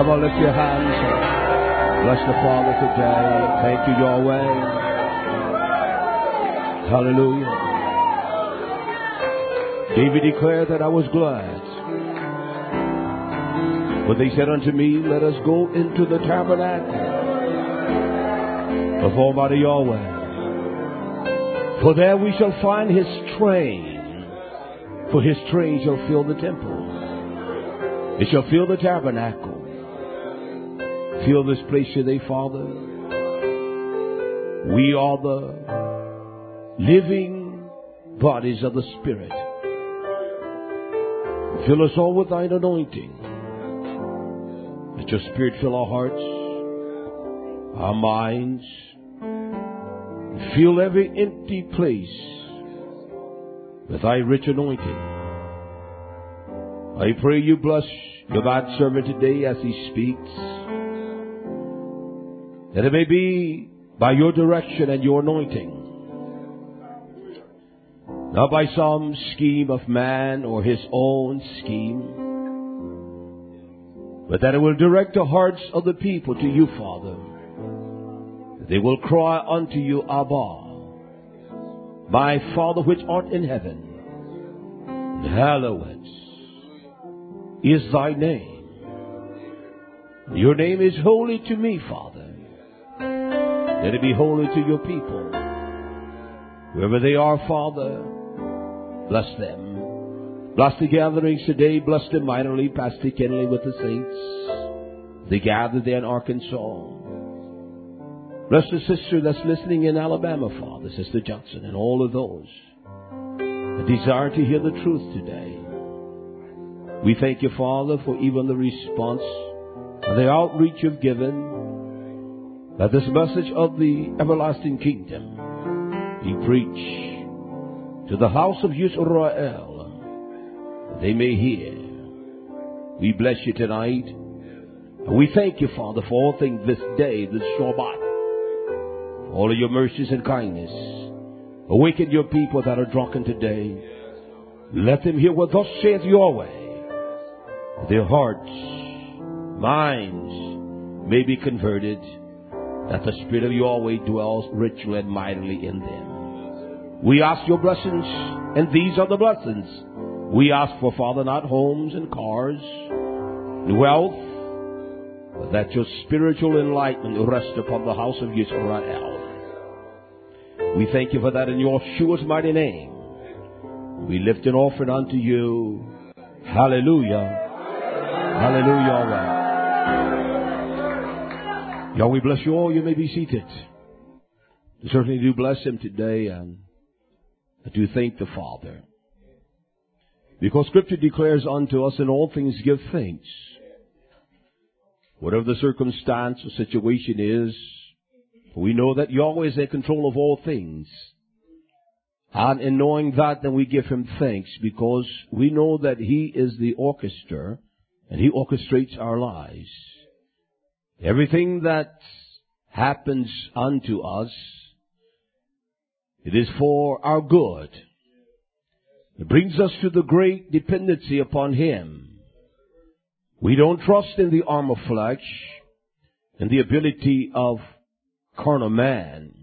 Come on, lift your hands. Bless the Father today. Thank you, Yahweh. Hallelujah. David declared that I was glad when they said unto me, let us go into the tabernacle of Almighty Yahweh. For there we shall find His train. For His train shall fill the temple. It shall fill the tabernacle. Fill this place today, Father. We are the living bodies of the Spirit. Fill us all with Thine anointing. Let Your Spirit fill our hearts, our minds. Fill every empty place with Thy rich anointing. I pray You bless Your manservant today as he speaks, that it may be by Your direction and Your anointing, not by some scheme of man or his own scheme, but that it will direct the hearts of the people to You, Father. They will cry unto You, Abba, my Father which art in heaven, hallowed is Thy name. Your name is holy to me, Father. Let it be holy to Your people. Wherever they are, Father, bless them. Bless the gatherings today. Bless them mightily, Pastor Kenley with the saints. They gather there in Arkansas. Bless the sister that's listening in Alabama, Father, Sister Johnson, and all of those that desire to hear the truth today. We thank You, Father, for even the response and the outreach You've given, that this message of the everlasting kingdom be preached to the house of Yisrael, that they may hear. We bless You tonight. And we thank You, Father, for all things this day, this Shabbat, all of Your mercies and kindness. Awaken Your people that are drunken today. Let them hear what thus saith Yahweh. Their hearts, minds may be converted, that the Spirit of Yahweh dwells richly and mightily in them. We ask Your blessings, and these are the blessings. We ask for, Father, not homes and cars, and wealth, but that Your spiritual enlightenment rest upon the house of Yisrael. We thank You for that in Yeshua's mighty name. We lift an offering unto You. Hallelujah. Hallelujah. Yahweh bless you all. You may be seated. We certainly do bless Him today, and I do thank the Father. Because Scripture declares unto us, in all things give thanks. Whatever the circumstance or situation is, we know that Yahweh is in control of all things. And in knowing that, then we give Him thanks, because we know that He is the orchestra, and He orchestrates our lives. Everything that happens unto us, it is for our good. It brings us to the great dependency upon Him. We don't trust in the arm of flesh and the ability of carnal man.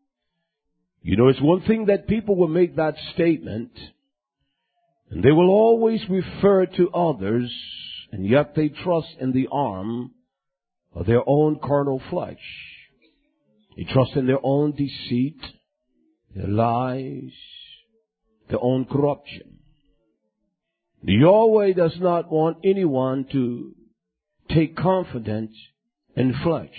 You know, it's one thing that people will make that statement, and they will always refer to others, and yet they trust in the arm of their own carnal flesh. They trust in their own deceit, their lies, their own corruption. Yahweh does not want anyone to take confidence in flesh,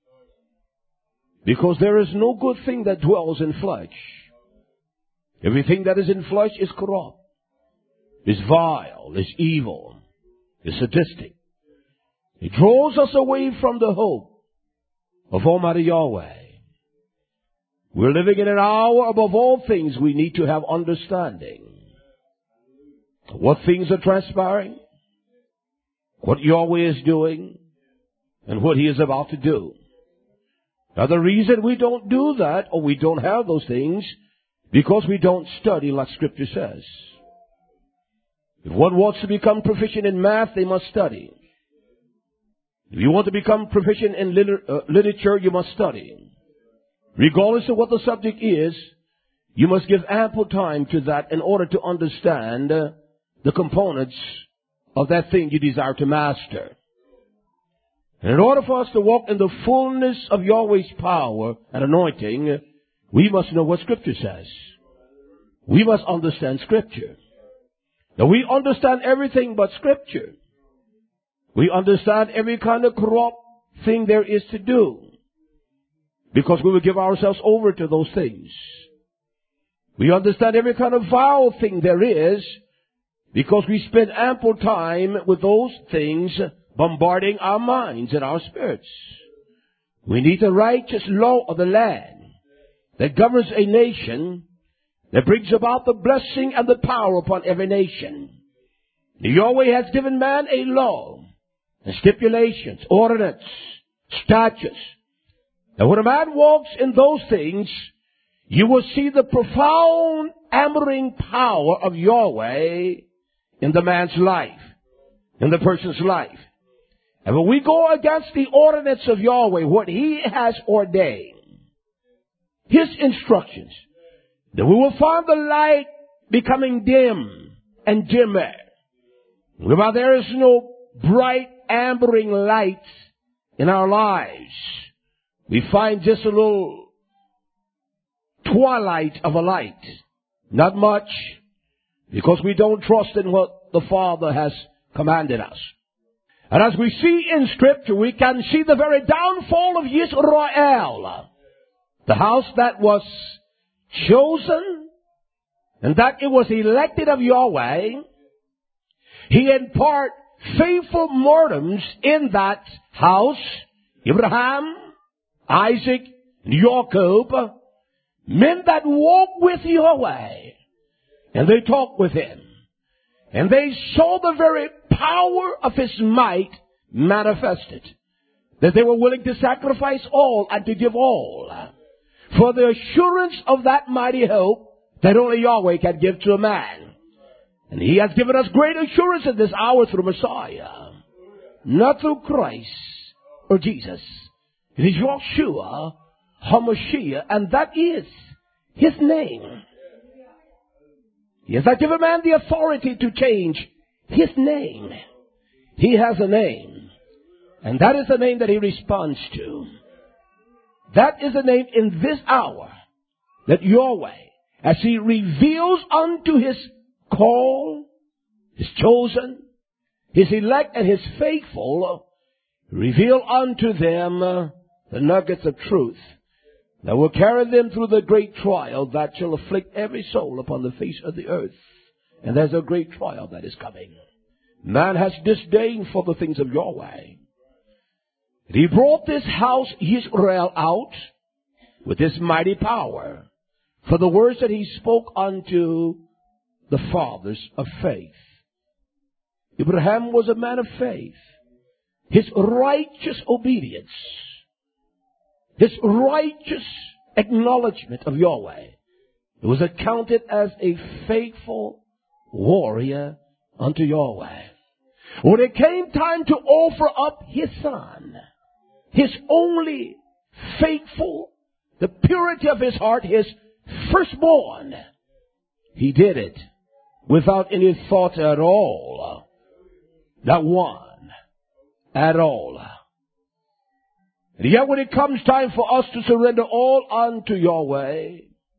because there is no good thing that dwells in flesh. Everything that is in flesh is corrupt, is vile, is evil, is sadistic. It draws us away from the hope of Almighty Yahweh. We're living in an hour, above all things, we need to have understanding. What things are transpiring, what Yahweh is doing, and what He is about to do. Now, the reason we don't do that, or we don't have those things, because we don't study like Scripture says. If one wants to become proficient in math, they must study. If you want to become proficient in literature, you must study. Regardless of what the subject is, you must give ample time to that in order to understand the components of that thing you desire to master. And in order for us to walk in the fullness of Yahweh's power and anointing, we must know what Scripture says. We must understand Scripture. Now, we understand everything but Scripture. We understand every kind of corrupt thing there is to do, because we will give ourselves over to those things. We understand every kind of vile thing there is, because we spend ample time with those things bombarding our minds and our spirits. We need the righteous law of the land that governs a nation, that brings about the blessing and the power upon every nation. Yahweh has given man a law and stipulations, ordinance, statutes. And when a man walks in those things, you will see the profound hammering power of Yahweh in the man's life, in the person's life. And when we go against the ordinance of Yahweh, what He has ordained, His instructions, then we will find the light becoming dim and dimmer. Whereby there is no bright ambering lights in our lives. We find just a little twilight of a light. Not much, because we don't trust in what the Father has commanded us. And as we see in Scripture, we can see the very downfall of Israel. The house that was chosen, and that it was elected of Yahweh. He impart faithful mortals in that house, Abraham, Isaac, and Jacob, men that walk with Yahweh, and they talk with Him, and they saw the very power of His might manifested, that they were willing to sacrifice all and to give all for the assurance of that mighty hope that only Yahweh can give to a man. And He has given us great assurance in this hour through Messiah. Not through Christ or Jesus. It is Yeshua HaMashiach, and that is His name. He has not given man the authority to change His name. He has a name. And that is the name that He responds to. That is the name in this hour that Yahweh, as He reveals unto His call, His chosen, His elect, and His faithful, reveal unto them the nuggets of truth that will carry them through the great trial that shall afflict every soul upon the face of the earth. And there's a great trial that is coming. Man has disdain for the things of Yahweh. He brought this house, Israel, out with His mighty power for the words that He spoke unto the fathers of faith. Abraham was a man of faith. His righteous obedience, His righteous acknowledgement of Yahweh, it was accounted as a faithful warrior unto Yahweh. When it came time to offer up his son, his only faithful, the purity of his heart, his firstborn, he did it without any thought at all. Not one at all. And yet when it comes time for us to surrender all unto Yahweh,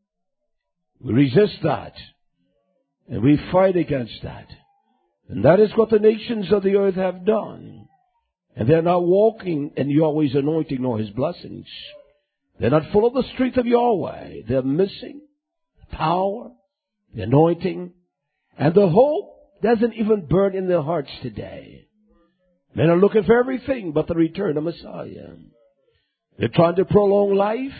we resist that. And we fight against that. And that is what the nations of the earth have done. And they're not walking in Yahweh's anointing nor His blessings. They're not full of the strength of Yahweh. They're missing the power, the anointing, and the hope doesn't even burn in their hearts today. Men are looking for everything but the return of Messiah. They're trying to prolong life.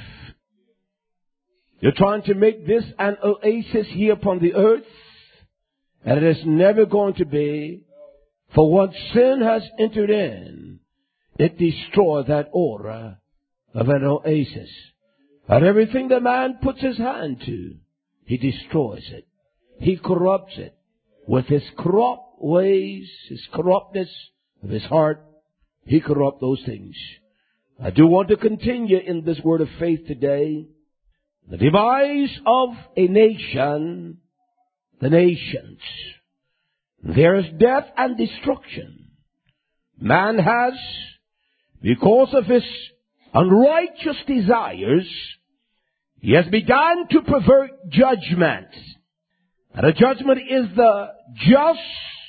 They're trying to make this an oasis here upon the earth. And it is never going to be. For once sin has entered in, it destroys that aura of an oasis. And everything the man puts his hand to, he destroys it. He corrupts it with his corrupt ways, his corruptness of his heart, he corrupt those things. I do want to continue in this word of faith today. The demise of a nation, the nations. There is death and destruction. Man has, because of his unrighteous desires, he has begun to pervert judgment. And a judgment is the just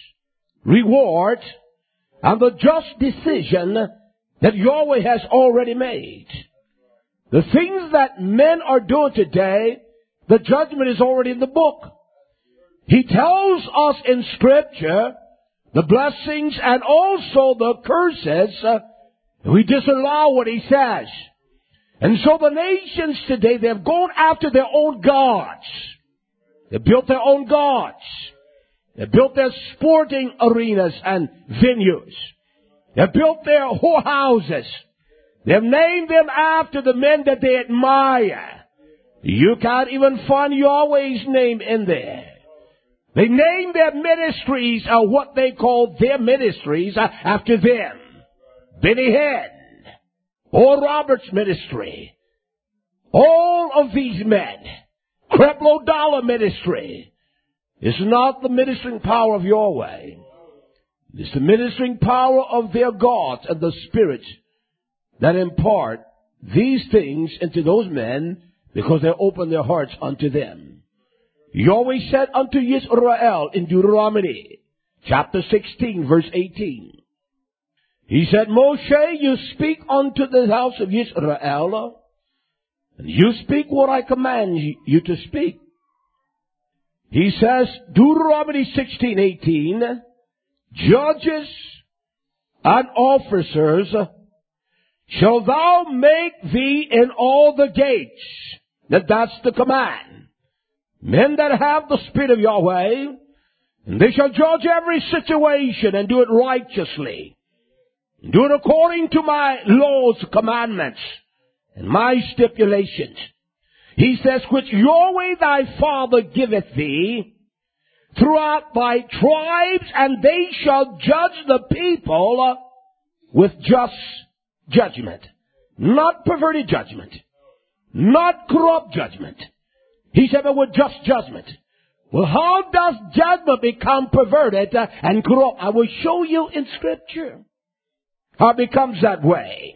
reward and the just decision that Yahweh has already made. The things that men are doing today, the judgment is already in the book. He tells us in Scripture the blessings and also the curses. We disallow what he says. And so the nations today, they have gone after their own gods. They built their own gods. They built their sporting arenas and venues. They built their whorehouses. They've named them after the men that they admire. You can't even find Yahweh's name in there. They named their ministries, what they call their ministries, after them. Benny Hinn, Oral Roberts' ministry. All of these men. Creflo Dollar ministry. It's not the ministering power of Yahweh. It's the ministering power of their gods and the spirits that impart these things into those men because they open their hearts unto them. Yahweh said unto Israel in Deuteronomy chapter 16 verse 18. He said, Moshe, you speak unto the house of Israel, and you speak what I command you to speak. He says, Deuteronomy 16:18, judges and officers shall thou make thee in all the gates. That's the command. Men that have the Spirit of Yahweh, and they shall judge every situation and do it righteously. Do it according to my laws, commandments, and my stipulations. He says, which Yahweh thy Father giveth thee throughout thy tribes, and they shall judge the people with just judgment. Not perverted judgment. Not corrupt judgment. He said, but with just judgment. Well, how does judgment become perverted and corrupt? I will show you in Scripture how it becomes that way.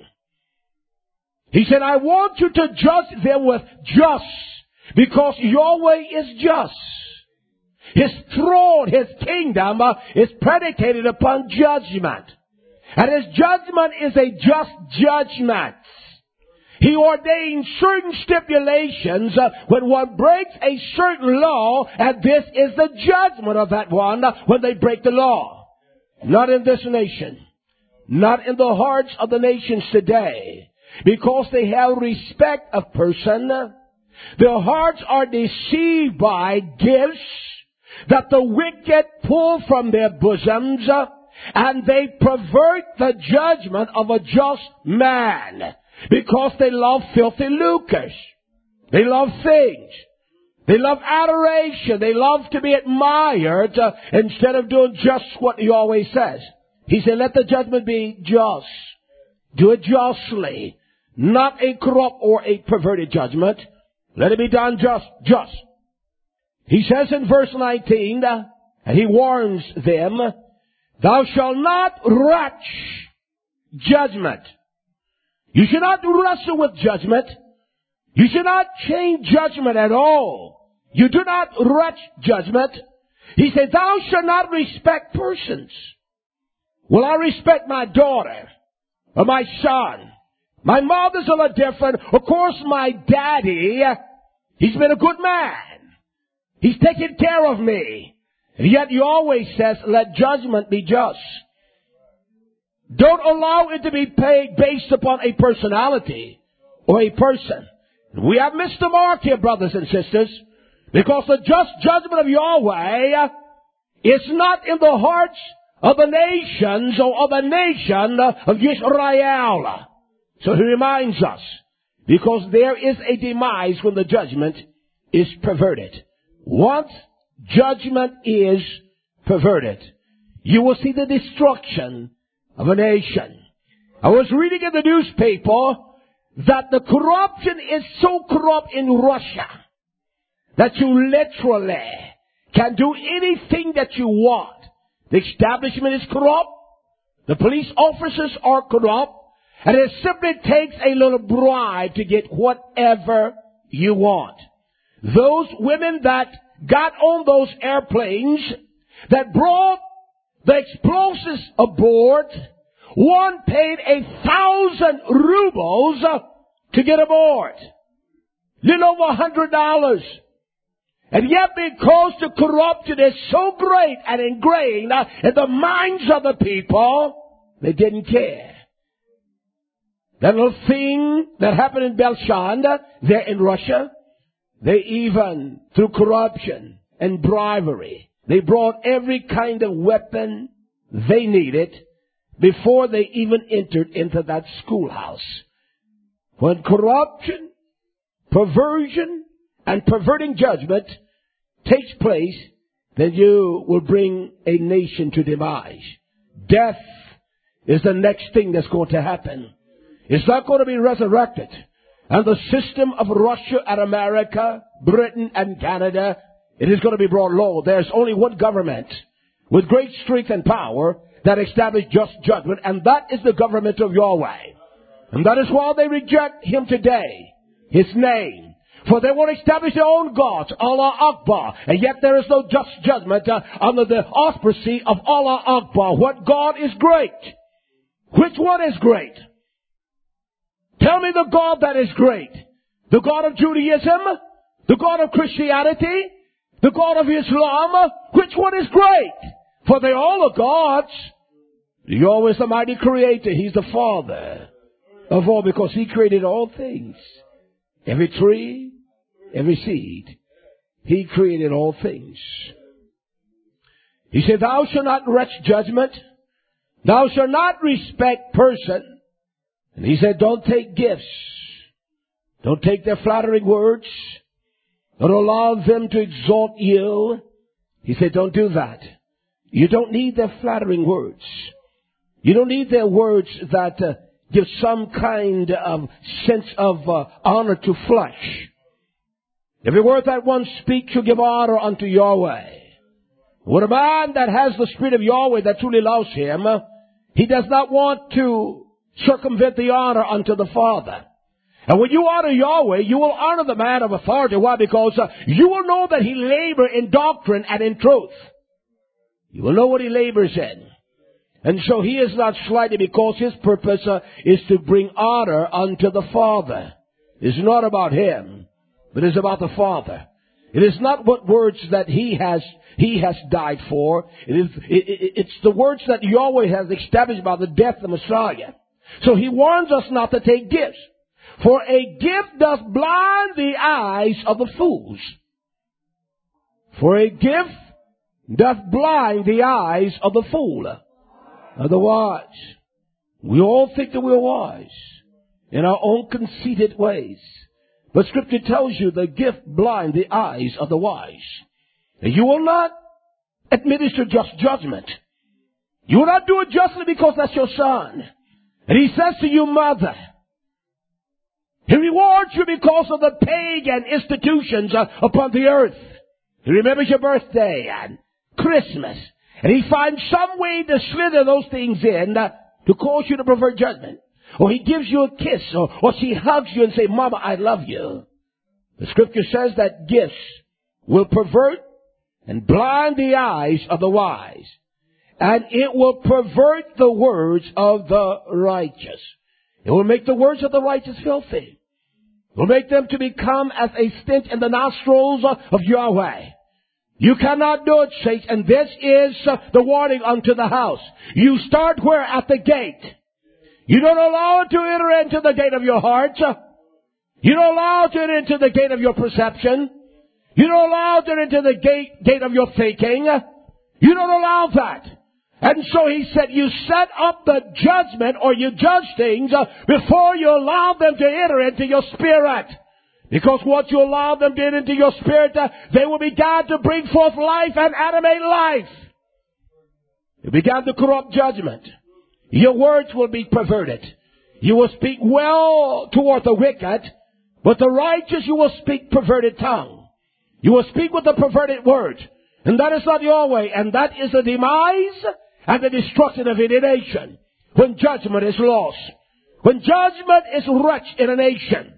He said, I want you to judge them with just, because Yahweh is just. His throne, His kingdom is predicated upon judgment. And His judgment is a just judgment. He ordained certain stipulations when one breaks a certain law, and this is the judgment of that one when they break the law. Not in this nation. Not in the hearts of the nations today. Because they have respect of person. Their hearts are deceived by gifts that the wicked pull from their bosoms, and they pervert the judgment of a just man. Because they love filthy lucre. They love things. They love adoration. They love to be admired instead of doing just what He always says. He said, let the judgment be just. Do it justly. Not a corrupt or a perverted judgment. Let it be done just. He says in verse 19, and he warns them, thou shalt not retch judgment. You should not wrestle with judgment. You should not change judgment at all. You do not retch judgment. He said, thou shalt not respect persons. Well, I respect my daughter or my son. My mother's a little different. Of course, my daddy, he's been a good man. He's taken care of me. And yet he always says, let judgment be just. Don't allow it to be paid based upon a personality or a person. We have missed the mark here, brothers and sisters, because the just judgment of Yahweh is not in the hearts of the nations or of the nation of Israel. So he reminds us, because there is a demise when the judgment is perverted. Once judgment is perverted, you will see the destruction of a nation. I was reading in the newspaper that the corruption is so corrupt in Russia that you literally can do anything that you want. The establishment is corrupt. The police officers are corrupt. And it simply takes a little bribe to get whatever you want. Those women that got on those airplanes that brought the explosives aboard, one paid 1,000 rubles to get aboard. Little over $100. And yet because the corruption is so great and ingrained in the minds of the people, they didn't care. That little thing that happened in Belshand, there in Russia, they even, through corruption and bribery, they brought every kind of weapon they needed before they even entered into that schoolhouse. When corruption, perversion, and perverting judgment takes place, then you will bring a nation to demise. Death is the next thing that's going to happen. It's not going to be resurrected. And the system of Russia and America, Britain and Canada, it is going to be brought low. There's only one government with great strength and power that established just judgment, and that is the government of Yahweh. And that is why they reject Him today, His name. For they want to establish their own gods, Allah Akbar. And yet there is no just judgment under the auspices of Allah Akbar. What God is great? Which one is great? Tell me the God that is great. The God of Judaism? The God of Christianity? The God of Islam? Which one is great? For they all are gods. Yahweh is the mighty creator. He's the Father of all, because He created all things. Every tree, every seed. He created all things. He said, thou shalt not wretch judgment. Thou shalt not respect person. And He said, don't take gifts. Don't take their flattering words. Don't allow them to exalt you. He said, don't do that. You don't need their flattering words. You don't need their words that give some kind of sense of honor to flesh. Every word that one speaks should give honor unto Yahweh. When a man that has the Spirit of Yahweh that truly loves Him, he does not want to circumvent the honor unto the Father. And when you honor Yahweh, you will honor the man of authority. Why? Because you will know that he labors in doctrine and in truth. You will know what he labors in. And so he is not slighted, because his purpose is to bring honor unto the Father. It's not about him, but it's about the Father. It is not what words that he has died for. It's the words that Yahweh has established by the death of the Messiah. So he warns us not to take gifts. For a gift does blind the eyes of the fools. For a gift doth blind the eyes of the fool. Of the wise. We all think that we're wise in our own conceited ways. But Scripture tells you the gift blind the eyes of the wise. And you will not administer just judgment. You will not do it justly because that's your son. And he says to you, mother, he rewards you because of the pagan institutions upon the earth. He remembers your birthday and Christmas. And he finds some way to slither those things in to cause you to pervert judgment. Or he gives you a kiss, or she hugs you and says, Mama, I love you. The Scripture says that gifts will pervert and blind the eyes of the wise. And it will pervert the words of the righteous. It will make the words of the righteous filthy. It will make them to become as a stench in the nostrils of Yahweh. You cannot do it, saints, and this is the warning unto the house. You start where? At the gate. You don't allow it to enter into the gate of your heart. You don't allow it to enter into the gate of your perception. You don't allow it to enter into the gate of your thinking. You don't allow that. And so he said, you set up the judgment, or you judge things before you allow them to enter into your spirit. Because once you allow them to enter into your spirit, they will begin to bring forth life and animate life. You began to corrupt judgment. Your words will be perverted. You will speak well toward the wicked, but the righteous you will speak perverted tongue. You will speak with a perverted word. And that is not your way. And that is the demise and the destruction of any nation. When judgment is lost. When judgment is wretched in a nation.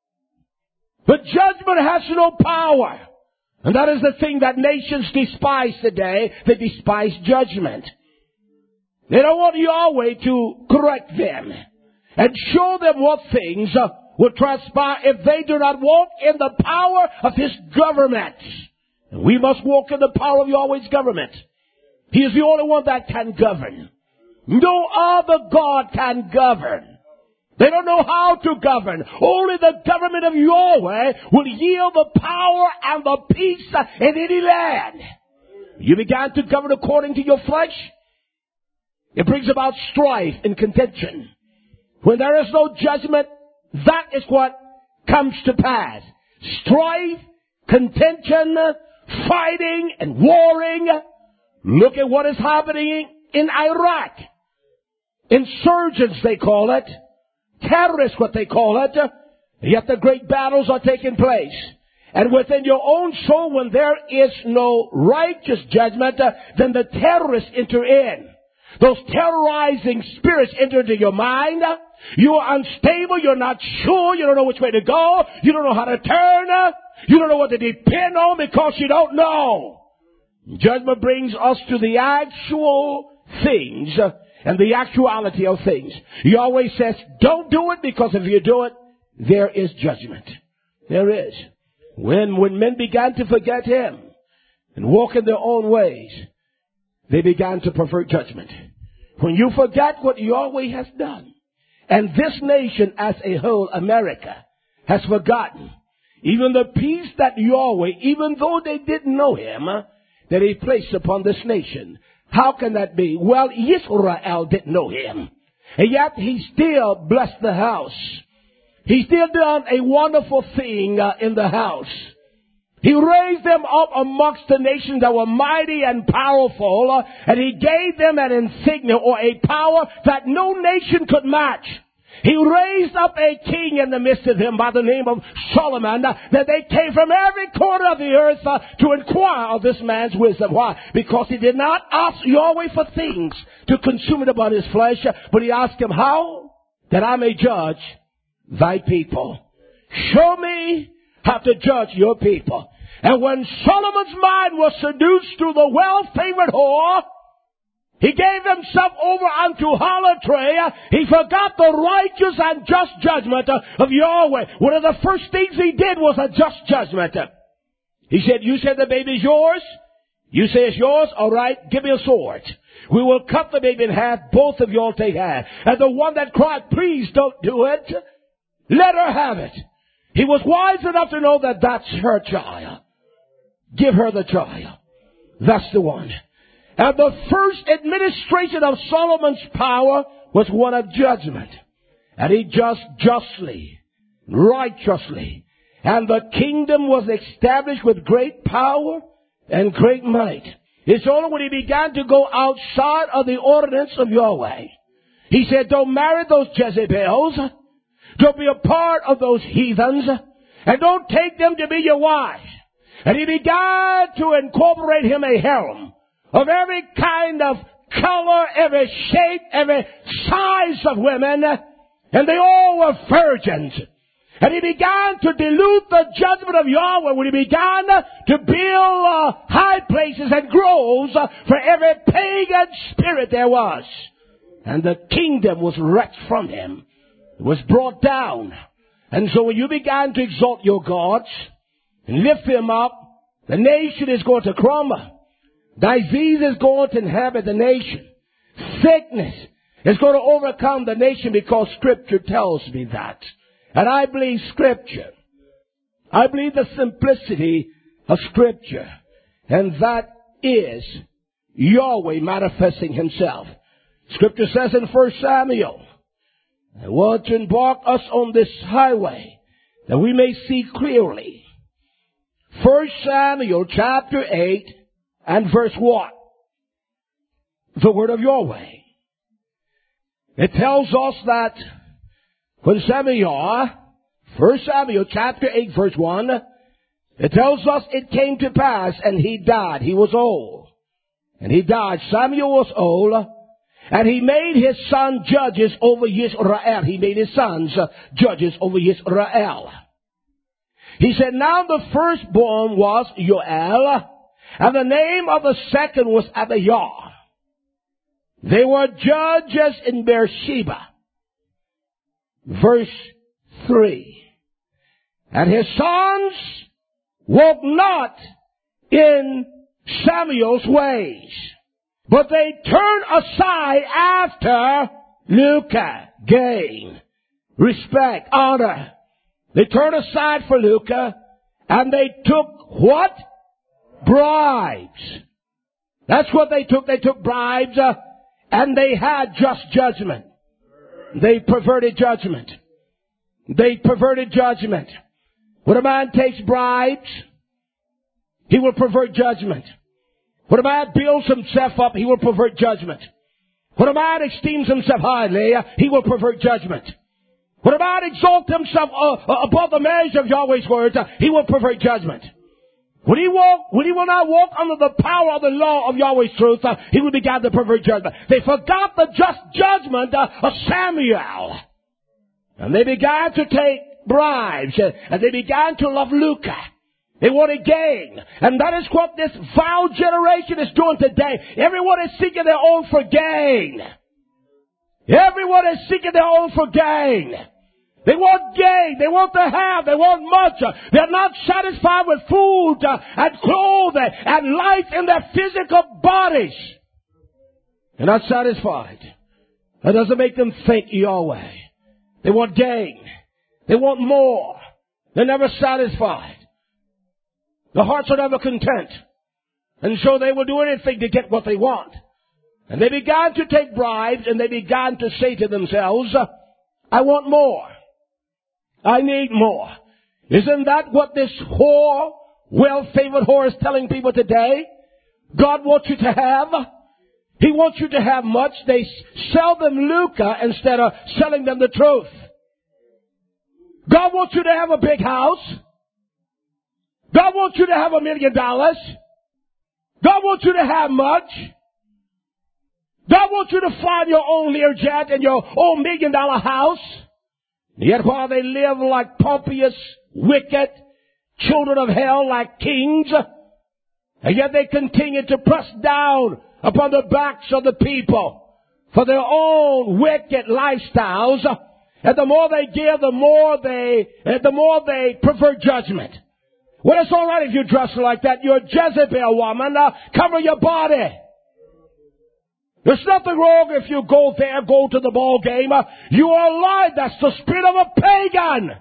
But judgment has no power. And that is the thing that nations despise today. They despise judgment. They don't want Yahweh to correct them and show them what things will transpire if they do not walk in the power of His government. And we must walk in the power of Yahweh's government. He is the only one that can govern. No other God can govern. They don't know how to govern. Only the government of Yahweh will yield the power and the peace in any land. You began to govern according to your flesh. It brings about strife and contention. When there is no judgment, that is what comes to pass. Strife, contention, fighting and warring. Look at what is happening in Iraq. Insurgents, they call it. Terrorists, what they call it. Yet the great battles are taking place. And within your own soul, when there is no righteous judgment, then the terrorists enter in. Those terrorizing spirits enter into your mind. You are unstable. You're not sure. You don't know which way to go. You don't know how to turn. You don't know what to depend on because you don't know. Judgment brings us to the actual things and the actuality of things. Yahweh says, don't do it, because if you do it, there is judgment. There is. When men began to forget Him and walk in their own ways, they began to pervert judgment. When you forget what Yahweh has done, and this nation as a whole, America, has forgotten even the peace that Yahweh, even though they didn't know Him, that He placed upon this nation. How can that be? Well, Israel didn't know Him. And yet He still blessed the house. He still done a wonderful thing in the house. He raised them up amongst the nations that were mighty and powerful, and He gave them an insignia or a power that no nation could match. He raised up a king in the midst of them by the name of Solomon, that they came from every corner of the earth to inquire of this man's wisdom. Why? Because he did not ask Yahweh for things to consume it upon his flesh, but he asked Him, how? That I may judge thy people. Show me how to judge your people. And when Solomon's mind was seduced through the well-favored whore, he gave himself over unto harlotry. He forgot the righteous and just judgment of Yahweh. One of the first things he did was a just judgment. He said, you said the baby's yours? You say it's yours? All right, give me a sword. We will cut the baby in half. Both of you all take half. And the one that cried, please don't do it. Let her have it. He was wise enough to know that that's her child. Give her the child. That's the one. And the first administration of Solomon's power was one of judgment. And he judged justly, righteously. And the kingdom was established with great power and great might. It's only when he began to go outside of the ordinance of Yahweh. He said, don't marry those Jezebels. Don't be a part of those heathens. And don't take them to be your wives. And he began to incorporate him a harem of every kind of color, every shape, every size of women. And they all were virgins. And he began to dilute the judgment of Yahweh when he began to build high places and groves for every pagan spirit there was. And the kingdom was wrecked from him. It was brought down. And so when you began to exalt your gods and lift them up, the nation is going to crumble. Disease is going to inhabit the nation. Sickness is going to overcome the nation because Scripture tells me that. And I believe Scripture. I believe the simplicity of Scripture. And that is Yahweh manifesting Himself. Scripture says in 1 Samuel, I want to embark us on this highway that we may see clearly. 1 Samuel chapter 8 and verse 1. The word of Yahweh. It tells us that when Samuel, 1 Samuel chapter 8 verse 1, it tells us it came to pass and he died. He was old. And he died. Samuel was old. And he made his son judges over Israel. He made his sons judges over Israel. He said, now the firstborn was Joel, and the name of the second was Abiah. They were judges in Beersheba. Verse 3. And his sons walked not in Samuel's ways, but they turned aside after lucre, gain, respect, honor. They turned aside for lucre, and they took what? Bribes. That's what they took. They took bribes, and they had just judgment. They perverted judgment. They perverted judgment. When a man takes bribes, he will pervert judgment. When a man builds himself up, he will pervert judgment. When a man esteems himself highly, he will pervert judgment. When a man exalts himself above the measure of Yahweh's words, he will pervert judgment. When he will not walk under the power of the law of Yahweh's truth, he will begin to pervert judgment. They forgot the just judgment of Samuel. And they began to take bribes, and they began to love lucre. They wanted gain. And that is what this vile generation is doing today. Everyone is seeking their own for gain. Everyone is seeking their own for gain. They want gain. They want to have. They want much. They're not satisfied with food and clothing and life in their physical bodies. They're not satisfied. That doesn't make them think Yahweh. They want gain. They want more. They're never satisfied. The hearts are never content. And so they will do anything to get what they want. And they began to take bribes, and they began to say to themselves, I want more. I need more. Isn't that what this whore, well-favored whore, is telling people today? God wants you to have. He wants you to have much. They sell them lucre instead of selling them the truth. God wants you to have a big house. God wants you to have $1 million. God wants you to have much. God wants you to fly your own Learjet and your own $1 million house. Yet while they live like pompous, wicked children of hell, like kings, and yet they continue to press down upon the backs of the people for their own wicked lifestyles. And the more they give, the more they pervert judgment. Well, it's all right if you dress like that. You're a Jezebel woman. Cover your body. There's nothing wrong if you go to the ball game. You are lying. That's the spirit of a pagan.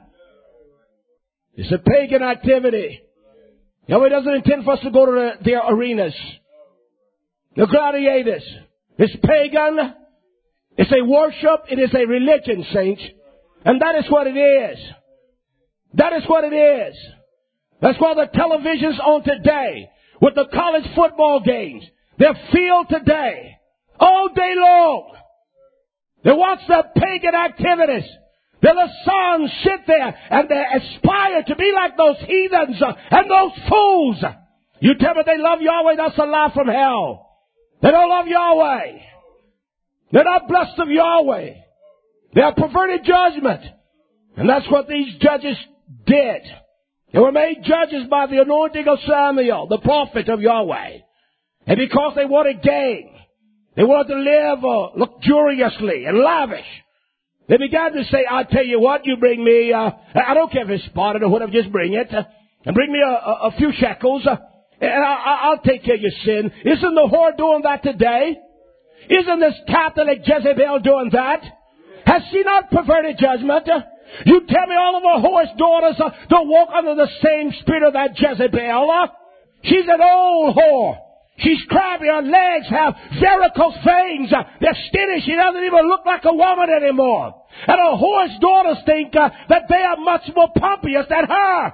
It's a pagan activity. Yahweh doesn't intend for us to go to their arenas. The gladiators. It's pagan. It's a worship. It is a religion, saints. And that is what it is. That is what it is. That's why the television's on today with the college football games. They're filled today. All day long. They watch the pagan activities. Then the sons sit there and they aspire to be like those heathens and those fools. You tell me they love Yahweh, that's a lie from hell. They don't love Yahweh. They're not blessed of Yahweh. They have perverted judgment. And that's what these judges did. They were made judges by the anointing of Samuel, the prophet of Yahweh. And because they wanted gain, they wanted to live luxuriously and lavish, they began to say, I tell you what, you bring me, I don't care if it's spotted or whatever, just bring it. And bring me a few shekels, and I'll take care of your sin. Isn't the whore doing that today? Isn't this Catholic Jezebel doing that? Has she not perverted judgment? You tell me all of her whore's daughters don't walk under the same spirit of that Jezebel. She's an old whore. She's crabby. Her legs have varicose veins. They're skinny. She doesn't even look like a woman anymore. And her whore's daughters think that they are much more pompous than her.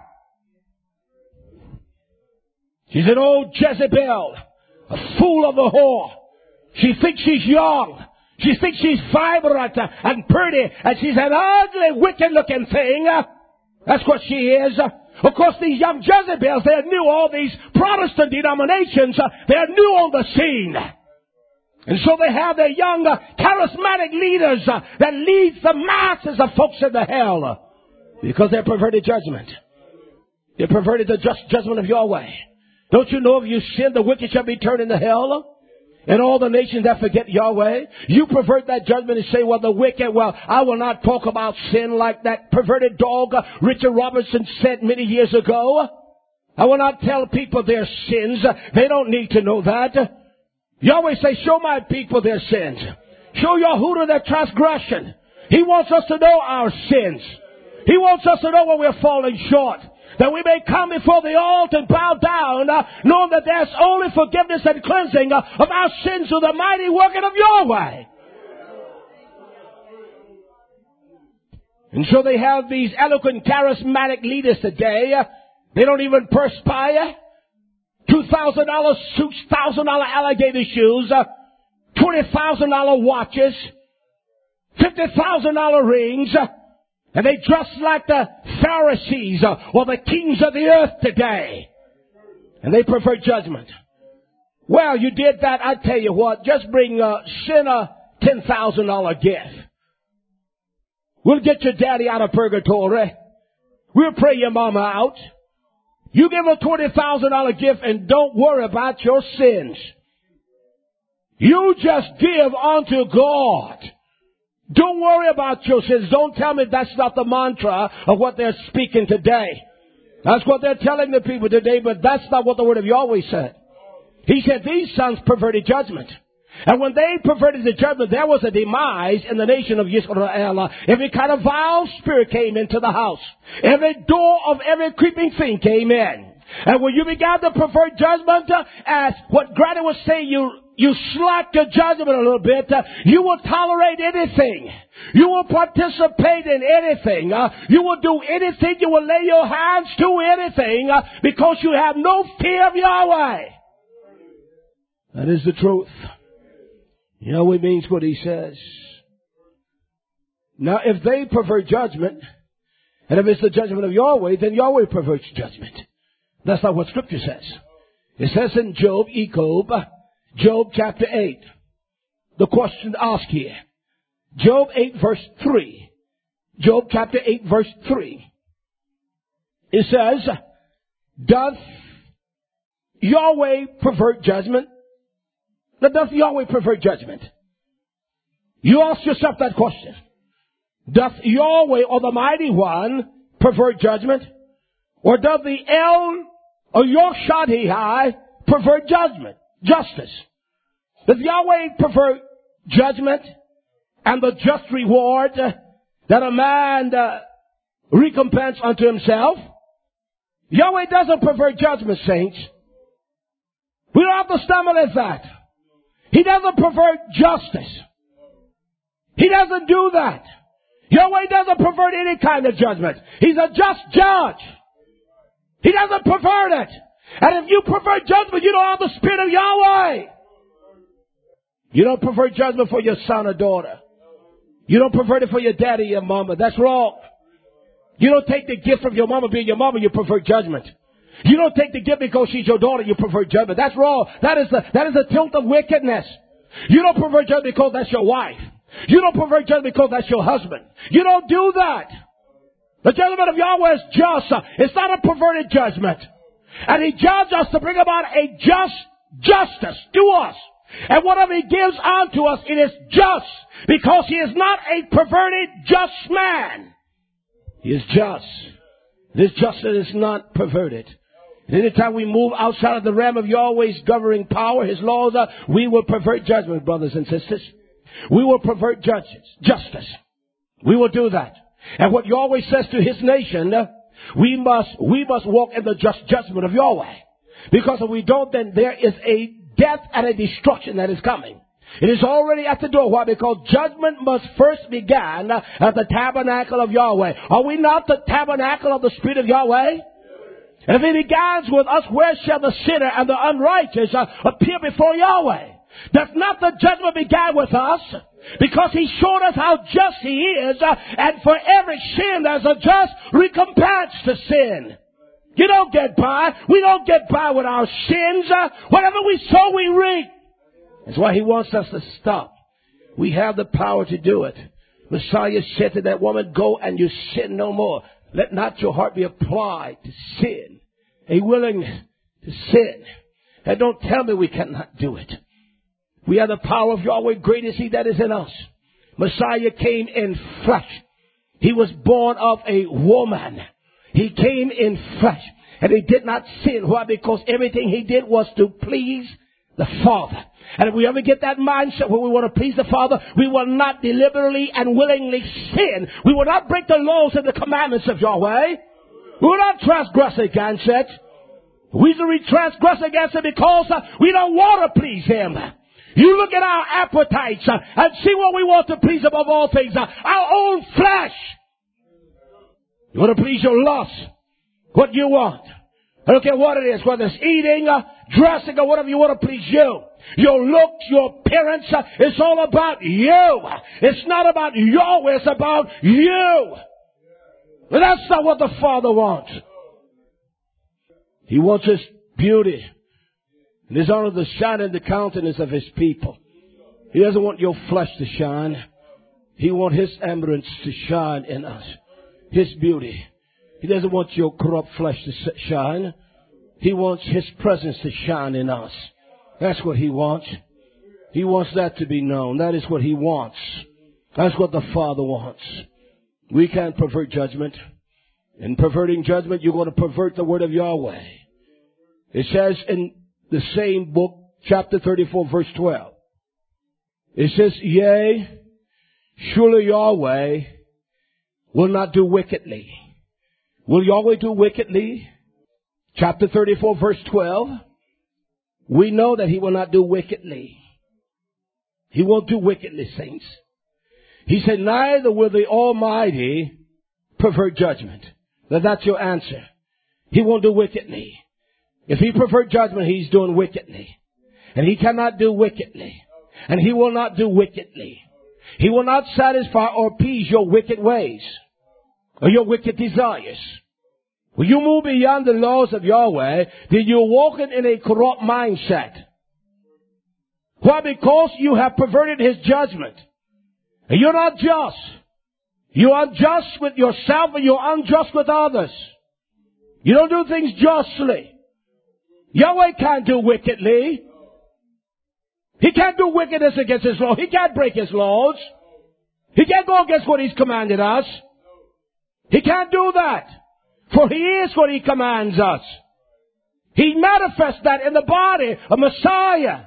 She's an old Jezebel, a fool of a whore. She thinks she's young. She thinks she's vibrant and pretty, and she's an ugly, wicked-looking thing. That's what she is. Of course, these young Jezebels, they're new. All these Protestant denominations, they're new on the scene. And so they have their young, charismatic leaders that leads the masses of folks into hell because they perverted judgment. They perverted the just judgment of Yahweh. Don't you know if you sin, the wicked shall be turned into hell? And all the nations that forget Yahweh, you pervert that judgment and say, well, the wicked, well, I will not talk about sin like that perverted dog Richard Robertson said many years ago. I will not tell people their sins. They don't need to know that. Yahweh says, show my people their sins. Show Yahudah their transgression. He wants us to know our sins. He wants us to know when we're falling short. That we may come before the altar and bow down, knowing that there's only forgiveness and cleansing of our sins through the mighty working of Yahweh. And so they have these eloquent, charismatic leaders today. They don't even perspire. $2,000 suits, $1,000 alligator shoes, $20,000 watches, $50,000 rings. And they dress like the Pharisees or the kings of the earth today. And they pervert judgment. Well, you did that. I tell you what, just bring sin a $10,000 gift. We'll get your daddy out of purgatory. We'll pray your mama out. You give a $20,000 gift and don't worry about your sins. You just give unto God. Don't worry about your sins. Don't tell me that's not the mantra of what they're speaking today. That's what they're telling the people today, but that's not what the word of Yahweh said. He said these sons perverted judgment. And when they perverted the judgment, there was a demise in the nation of Israel. Every kind of vile spirit came into the house. Every door of every creeping thing came in. And when you began to pervert judgment, as what Granny was saying, you slack your judgment a little bit. You will tolerate anything. You will participate in anything. You will do anything. You will lay your hands to anything because you have no fear of Yahweh. That is the truth. Yahweh means what he says. Now, if they pervert judgment, and if it's the judgment of Yahweh, then Yahweh perverts judgment. That's not what Scripture says. It says in Job chapter 8. The question asked here. Job 8 verse 3. Job chapter 8 verse 3. It says, doth Yahweh pervert judgment? Now, does Yahweh pervert judgment? You ask yourself that question. Doth Yahweh or the Mighty One pervert judgment? Or does the El or Yoshadihai pervert judgment? Justice. Does Yahweh pervert judgment and the just reward that a man recompense unto himself? Yahweh doesn't pervert judgment, saints. We don't have to stumble at that. He doesn't pervert justice. He doesn't do that. Yahweh doesn't pervert any kind of judgment. He's a just judge. He doesn't pervert it. And if you pervert judgment, you don't have the Spirit of Yahweh. You don't pervert judgment for your son or daughter. You don't pervert it for your daddy or your mama. That's wrong. You don't take the gift from your mama being your mama, you pervert judgment. You don't take the gift because she's your daughter, you pervert judgment. That's wrong. That is the tilt of wickedness. You don't pervert judgment because that's your wife. You don't pervert judgment because that's your husband. You don't do that. The judgment of Yahweh is just. It's not a perverted judgment. And he judges us to bring about a just justice to us. And whatever he gives unto us, it is just. Because he is not a perverted just man. He is just. This justice is not perverted. And anytime we move outside of the realm of Yahweh's governing power, his laws, we will pervert judgment, brothers and sisters. We will pervert justice. We will do that. And what Yahweh says to his nation, we must walk in the just judgment of Yahweh. Because if we don't, then there is a death and a destruction that is coming. It is already at the door. Why? Because judgment must first begin at the tabernacle of Yahweh. Are we not the tabernacle of the Spirit of Yahweh? And if it begins with us, where shall the sinner and the unrighteous appear before Yahweh? Does not the judgment begin with us? Because He showed us how just He is, and for every sin there's a just recompense to sin. You don't get by. We don't get by with our sins. Whatever we sow, we reap. That's why He wants us to stop. We have the power to do it. Messiah said to that woman, go and you sin no more. Let not your heart be applied to sin. A willingness to sin. And don't tell me we cannot do it. We have the power of Yahweh. Great is He that is in us. Messiah came in flesh. He was born of a woman. He came in flesh. And He did not sin. Why? Because everything He did was to please the Father. And if we ever get that mindset where we want to please the Father, we will not deliberately and willingly sin. We will not break the laws and the commandments of Yahweh. We will not transgress against it. We transgress against it because we don't want to please Him. You look at our appetites and see what we want to please above all things. Our own flesh. You want to please your lust. What you want. I don't care what it is, whether it's eating, dressing, or whatever you want to please you. Your looks, your appearance, it's all about you. It's not about Yahweh, it's about you. But that's not what the Father wants. He wants His beauty and His honor to shine in the countenance of His people. He doesn't want your flesh to shine. He wants His emerald to shine in us. His beauty. He doesn't want your corrupt flesh to shine. He wants His presence to shine in us. That's what He wants. He wants that to be known. That is what He wants. That's what the Father wants. We can't pervert judgment. In perverting judgment, you're going to pervert the word of Yahweh. It says in the same book, chapter 34, verse 12. It says, yea, surely Yahweh will not do wickedly. Will Yahweh do wickedly? Chapter 34, verse 12. We know that He will not do wickedly. He won't do wickedly, saints. He said, neither will the Almighty pervert judgment. Now that's your answer. He won't do wickedly. If He pervert judgment, He's doing wickedly. And He cannot do wickedly. And He will not do wickedly. He will not satisfy or appease your wicked ways or your wicked desires. When you move beyond the laws of Yahweh, then you're walking in a corrupt mindset. Why? Because you have perverted His judgment. And you're not just. You're unjust with yourself and you're unjust with others. You don't do things justly. Yahweh can't do wickedly. He can't do wickedness against His law. He can't break His laws. He can't go against what He's commanded us. He can't do that. For He is what He commands us. He manifests that in the body of Messiah.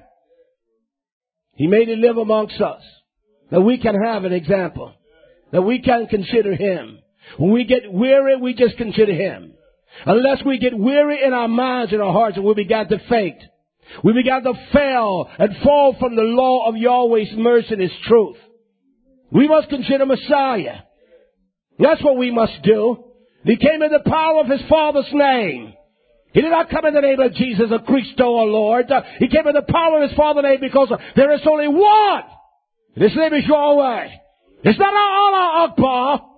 He made Him live amongst us. That we can have an example. That we can consider Him. When we get weary, we just consider Him. Unless we get weary in our minds and our hearts and we begin to faint. We began to fail and fall from the law of Yahweh's mercy and His truth. We must consider Messiah. That's what we must do. He came in the power of His Father's name. He did not come in the name of Jesus or Christo or Lord. He came in the power of His Father's name because there is only one. His name is Yahweh. It's not Allah Akbar.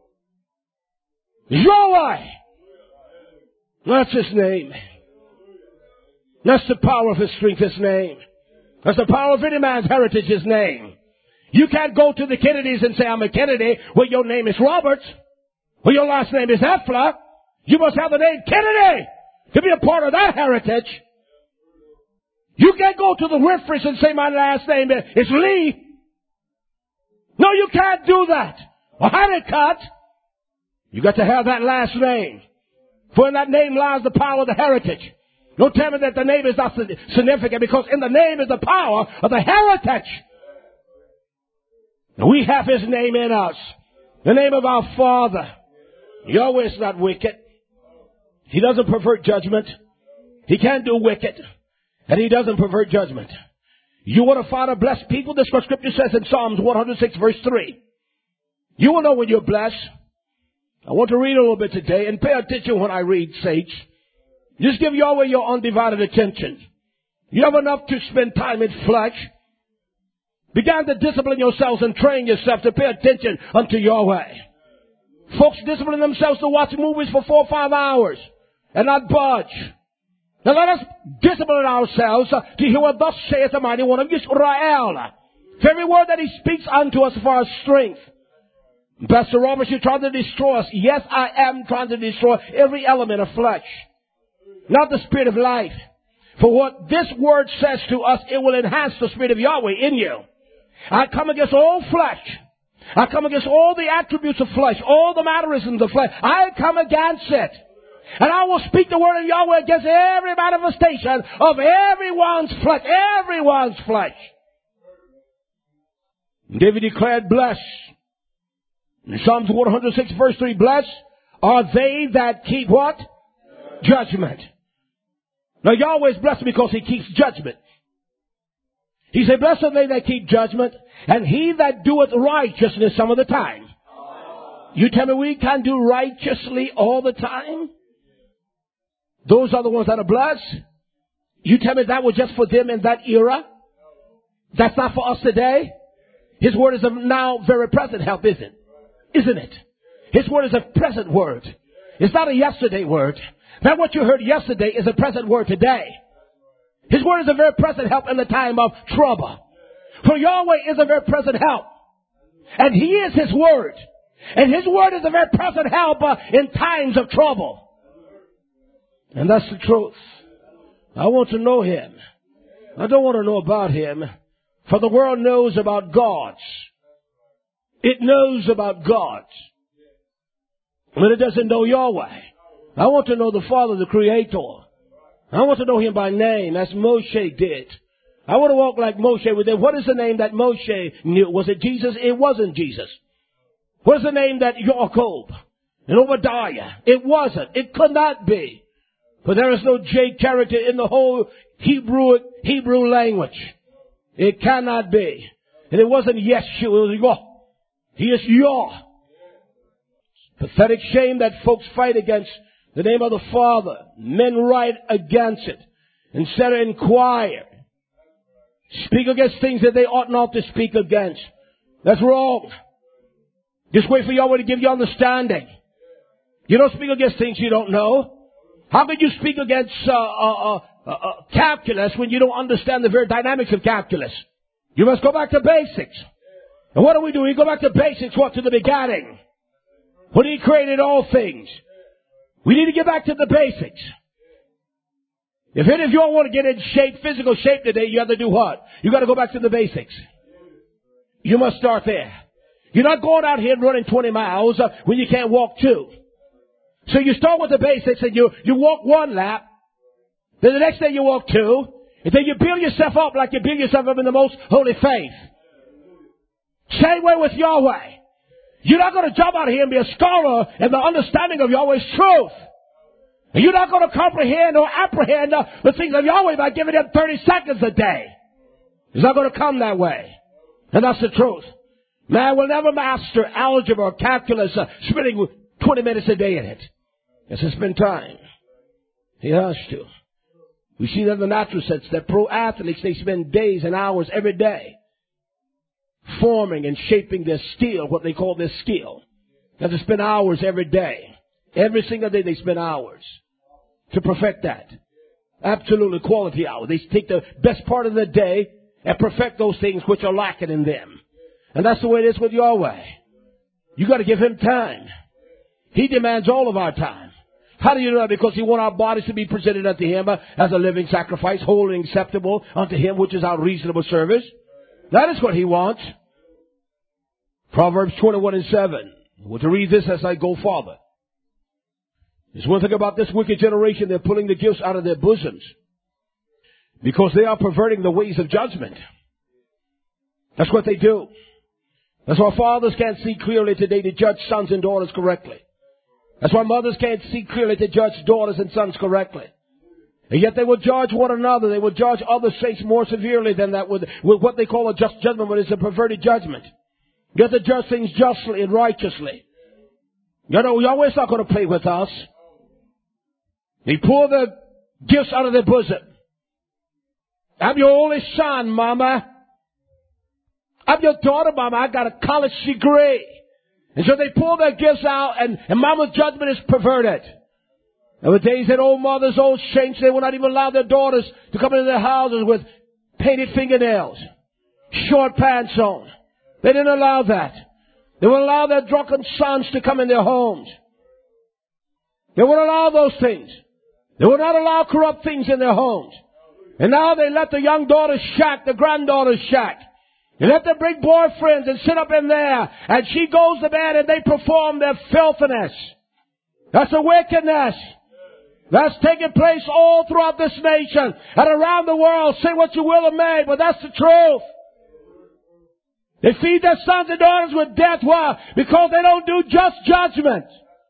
It's Yahweh. That's His name. That's the power of His strength, His name. That's the power of any man's heritage, His name. You can't go to the Kennedys and say, I'm a Kennedy, when your name is Roberts, when your last name is Effler. You must have the name Kennedy to be a part of that heritage. You can't go to the Riffers and say, my last name is Lee. No, you can't do that. Or Honeycutt. You got to have that last name. For in that name lies the power of the heritage. Don't tell me that the name is not significant, because in the name is the power of the heritage. And we have His name in us. The name of our Father. Yahweh is not wicked. He doesn't pervert judgment. He can't do wicked. And He doesn't pervert judgment. You want to find a blessed people? This is what Scripture says in Psalms 106 verse 3. You will know when you're blessed. I want to read a little bit today, and pay attention when I read, saints. Just give Yahweh your undivided attention. You have enough to spend time in flesh. Begin to discipline yourselves and train yourself to pay attention unto Yahweh. Folks discipline themselves to watch movies for 4 or 5 hours and not budge. Now let us discipline ourselves to hear what thus saith the mighty one of Israel. For every word that he speaks unto us for our strength. Pastor Roberts, you're trying to destroy us. Yes, I am trying to destroy every element of flesh, not the spirit of life. For what this word says to us, it will enhance the spirit of Yahweh in you. I come against all flesh. I come against all the attributes of flesh, all the mannerisms of flesh. I come against it. And I will speak the word of Yahweh against every manifestation of everyone's flesh. Everyone's flesh. David declared, blessed. In Psalms 106 verse 3, blessed are they that keep what? Judgment. Now Yahweh is blessed because he keeps judgment. He said, blessed are they that keep judgment, and he that doeth righteousness some of the time. You tell me we can do righteously all the time? Those are the ones that are blessed. You tell me that was just for them in that era? That's not for us today? His word is a now very present help, isn't it? Isn't it? His word is a present word. It's not a yesterday word. That what you heard yesterday is a present word today. His word is a very present help in the time of trouble. For Yahweh is a very present help. And he is his word. And his word is a very present help in times of trouble. And that's the truth. I want to know him. I don't want to know about him. For the world knows about gods. It knows about gods. But it doesn't know Yahweh. I want to know the Father, the Creator. I want to know him by name, as Moshe did. I want to walk like Moshe with him. What is the name that Moshe knew? Was it Jesus? It wasn't Jesus. What is the name that Jacob and Obadiah? It wasn't. It could not be. For there is no J character in the whole Hebrew language. It cannot be. And it wasn't Yeshua. It was Yah. He is Yah. Pathetic shame that folks fight against the name of the Father. Men write against it instead of inquire. Speak against things that they ought not to speak against. That's wrong. Just wait for Yahweh to give you understanding. You don't speak against things you don't know. How could you speak against calculus when you don't understand the very dynamics of calculus? You must go back to basics. And what do? We go back to basics, what? To the beginning. When he created all things. We need to get back to the basics. If any of you all want to get in shape, physical shape today, you have to do what? You got to go back to the basics. You must start there. You're not going out here and running 20 miles when you can't walk 2. So you start with the basics and you walk 1 lap. Then the next day you walk 2. And then you build yourself up like you build yourself up in the most holy faith. Same way with Yahweh. You're not going to jump out here and be a scholar in the understanding of Yahweh's truth. And you're not going to comprehend or apprehend the things of Yahweh by giving them 30 seconds a day. It's not going to come that way. And that's the truth. Man will never master algebra or calculus spending 20 minutes a day in it. He has to spend time. He has to. We see that in the natural sense that pro athletes, they spend days and hours every day forming and shaping their skill, what they call their skill. They have to spend hours every day. Every single day they spend hours to perfect that. Absolutely quality hours. They take the best part of the day and perfect those things which are lacking in them. And that's the way it is with Yahweh. You got to give him time. He demands all of our time. How do you know that? Because he wants our bodies to be presented unto him as a living sacrifice, holy and acceptable unto him, which is our reasonable service. That is what he wants. Proverbs 21:7. I want to read this as I go farther. There's one thing about this wicked generation. They're pulling the gifts out of their bosoms because they are perverting the ways of judgment. That's what they do. That's why fathers can't see clearly today to judge sons and daughters correctly. That's why mothers can't see clearly to judge daughters and sons correctly. And yet they will judge one another. They will judge other saints more severely than that with what they call a just judgment, but it's a perverted judgment. You have to judge things justly and righteously. You know, Yahweh's not going to play with us. They pull the gifts out of their bosom. I'm your only son, mama. I'm your daughter, Mama. I got a college degree. And so they pull their gifts out, and Mama's judgment is perverted. There were days that old mothers, old saints, they would not even allow their daughters to come into their houses with painted fingernails, short pants on. They didn't allow that. They would allow their drunken sons to come in their homes. They would allow those things. They would not allow corrupt things in their homes. And now they let the young daughters shack, the granddaughters shack. They let them bring boyfriends and sit up in there. And she goes to bed and they perform their filthiness. That's a wickedness. That's taking place all throughout this nation and around the world. Say what you will of me, but that's the truth. They feed their sons and daughters with death. Why? Because they don't do just judgment.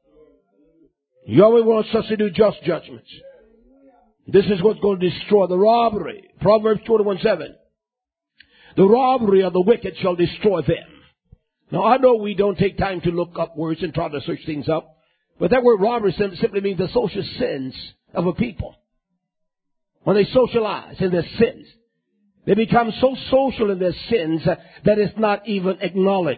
Yahweh wants us to do just judgments. This is what's going to destroy the robbery. Proverbs 21:7. The robbery of the wicked shall destroy them. Now, I know we don't take time to look up words and try to search things up. But that word robbery simply means the social sins of a people. When they socialize in their sins, they become so social in their sins that it's not even acknowledged.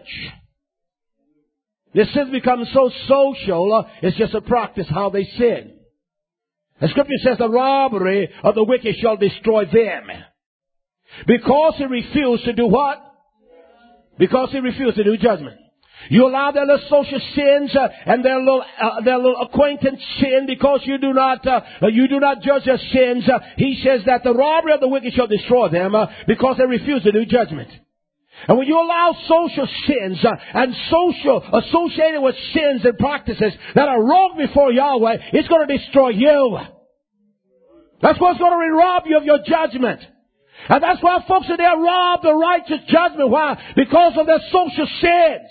Their sins become so social, it's just a practice how they sin. The scripture says the robbery of the wicked shall destroy them. Because he refused to do what? Because he refused to do judgment. You allow their little social sins and their little acquaintance sin because you do not judge their sins. He says that the robbery of the wicked shall destroy them because they refuse to do judgment. And when you allow social sins and social associated with sins and practices that are wrong before Yahweh, it's going to destroy you. That's what's going to rob you of your judgment. And that's why folks are there rob the righteous judgment. Why? Because of their social sins.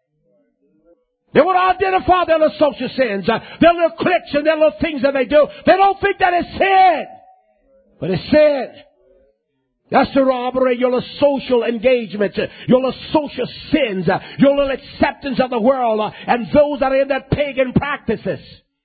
They want to identify their little social sins, their little cliques and their little things that they do. They don't think that it's sin. But it's sin. That's the robbery, your little social engagements, your little social sins, your little acceptance of the world, and those that are in their pagan practices.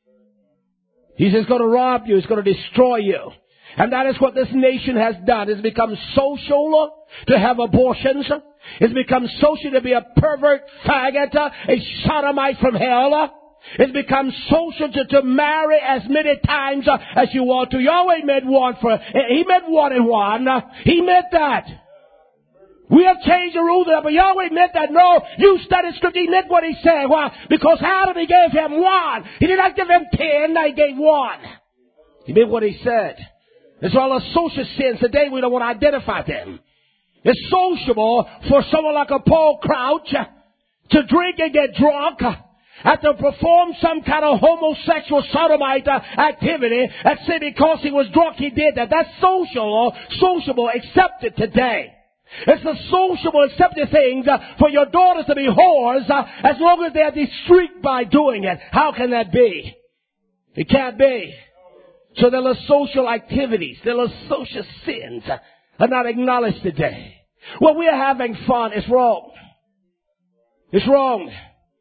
He's just going to rob you. He's going to destroy you. And that is what this nation has done. It's become social to have abortions. It's become social to be a pervert faggot, a sodomite from hell. It's become social to marry as many times as you want to. Yahweh meant He meant 1 and 1. He meant that. We have changed the rules, but Yahweh meant that. No, you studied scripture. He meant what he said. Why? Because Adam, he gave him 1. He did not give him 10. He gave 1. He meant what he said. It's all the social sins. Today we don't want to identify them. It's sociable for someone like a Paul Crouch to drink and get drunk and to perform some kind of homosexual sodomite activity and say because he was drunk he did that. That's sociable, accepted today. It's a sociable, accepted thing for your daughters to be whores as long as they are discreet by doing it. How can that be? It can't be. So there are social activities, there are social sins are not acknowledged today. Well, we are having fun. It's wrong. It's wrong.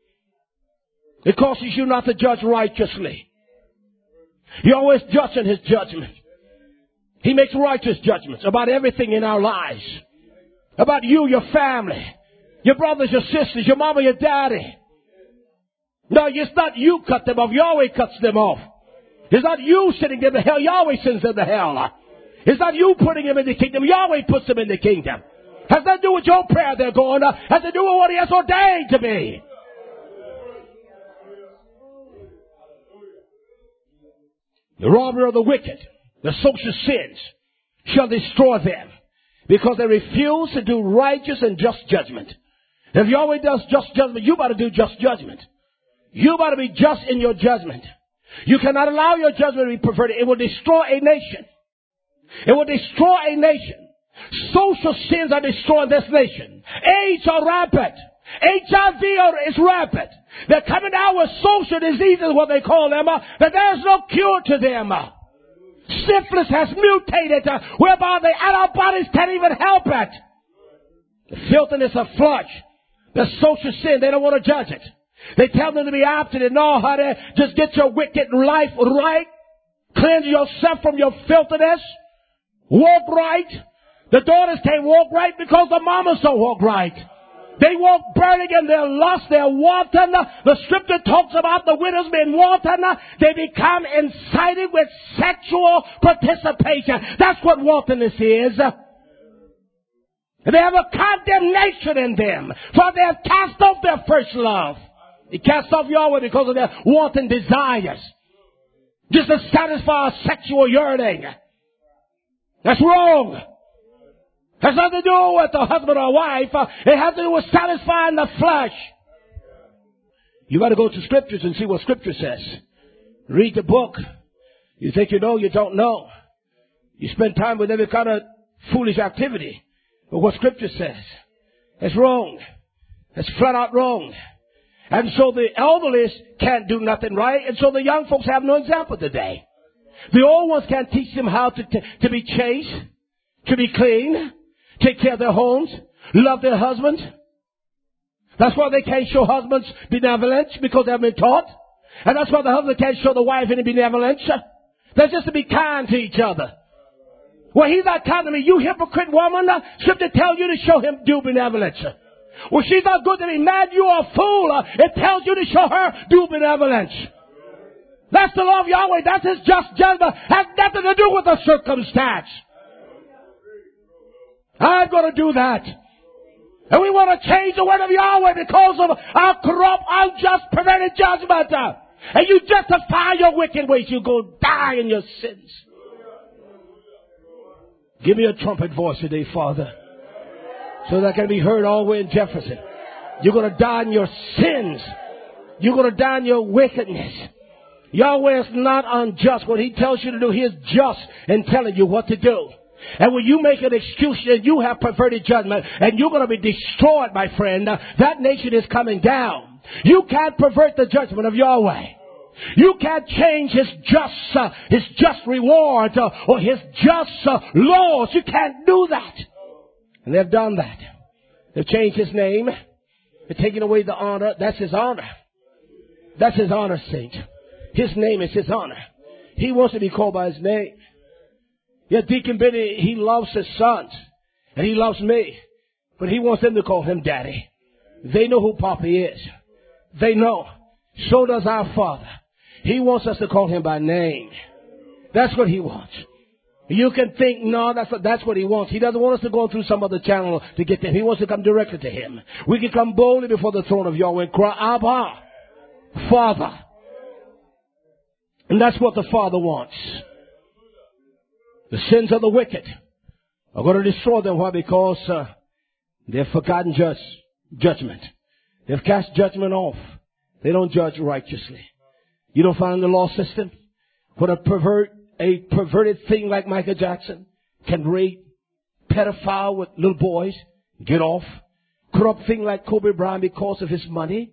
It causes you not to judge righteously. You're always judging his judgment. He makes righteous judgments about everything in our lives. About you, your family, your brothers, your sisters, your mama, your daddy. No, it's not you cut them off. Yahweh cuts them off. It's not you sending them to hell. Yahweh sends them to hell. It's not you putting them in the kingdom. Yahweh puts them in the kingdom. Has that to do with your prayer they're going? Has to do with what he has ordained to be. The robbery of the wicked, the social sins, shall destroy them because they refuse to do righteous and just judgment. If Yahweh does just judgment, you got to do just judgment. You got to be just in your judgment. You cannot allow your judgment to be perverted. It will destroy a nation. It will destroy a nation. Social sins are destroying this nation. AIDS are rampant. HIV is rampant. They're coming out with social diseases, what they call them, that there's no cure to them. Syphilis has mutated, whereby the antibodies can't even help it. The filthiness of flesh, the social sin, they don't want to judge it. They tell them to be abstinent. No, honey, just get your wicked life right. Cleanse yourself from your filthiness. Walk right. The daughters can't walk right because the mamas don't walk right. They walk burning in their lust, they're wanton. The scripture talks about the widows being wanton. They become incited with sexual participation. That's what wantonness is. They have a condemnation in them, for they have cast off their first love. They cast off Yahweh because of their wanton desires, just to satisfy a sexual yearning. That's wrong. It has nothing to do with a husband or a wife. It has to do with satisfying the flesh. You got to go to scriptures and see what scripture says. Read the book. You think you know, you don't know. You spend time with every kind of foolish activity. But what scripture says, it's wrong. It's flat out wrong. And so the elderly can't do nothing right. And so the young folks have no example today. The old ones can't teach them how to be chaste, to be clean, take care of their homes, love their husbands. That's why they can't show husbands benevolence, because they've been taught. And that's why the husband can't show the wife any benevolence. They're just to be kind to each other. Well, he's not kind to me. You hypocrite woman. Scripture tells you to show him due benevolence. Well, she's not good to me. Man, you are a fool. It tells you to show her due benevolence. That's the law of Yahweh. That's his just judgment. Has nothing to do with the circumstance. I'm going to do that. And we want to change the word of Yahweh because of our corrupt, unjust, perverted judgment. And you justify your wicked ways. You go die in your sins. Give me a trumpet voice today, Father, so that I can be heard all the way in Jefferson. You're going to die in your sins. You're going to die in your wickedness. Yahweh is not unjust. What he tells you to do, he is just in telling you what to do. And when you make an excuse and you have perverted judgment and you're going to be destroyed, my friend, that nation is coming down. You can't pervert the judgment of Yahweh. You can't change his just reward or his just laws. You can't do that. And they've done that. They've changed his name. They're taking away the honor. That's his honor. That's his honor, saint. His name is his honor. He wants to be called by his name. Yeah, Deacon Benny, he loves his sons. And he loves me. But he wants them to call him Daddy. They know who Papi is. They know. So does our Father. He wants us to call him by name. That's what he wants. You can think, no, that's what he wants. He doesn't want us to go through some other channel to get to him. He wants to come directly to him. We can come boldly before the throne of Yahweh and cry, Abba, Father. And that's what the Father wants. The sins of the wicked are going to destroy them. Why? Because they've forgotten judgment. They've cast judgment off. They don't judge righteously. You don't find in the law system when a perverted thing like Michael Jackson can rape, pedophile with little boys, get off. Corrupt thing like Kobe Bryant because of his money.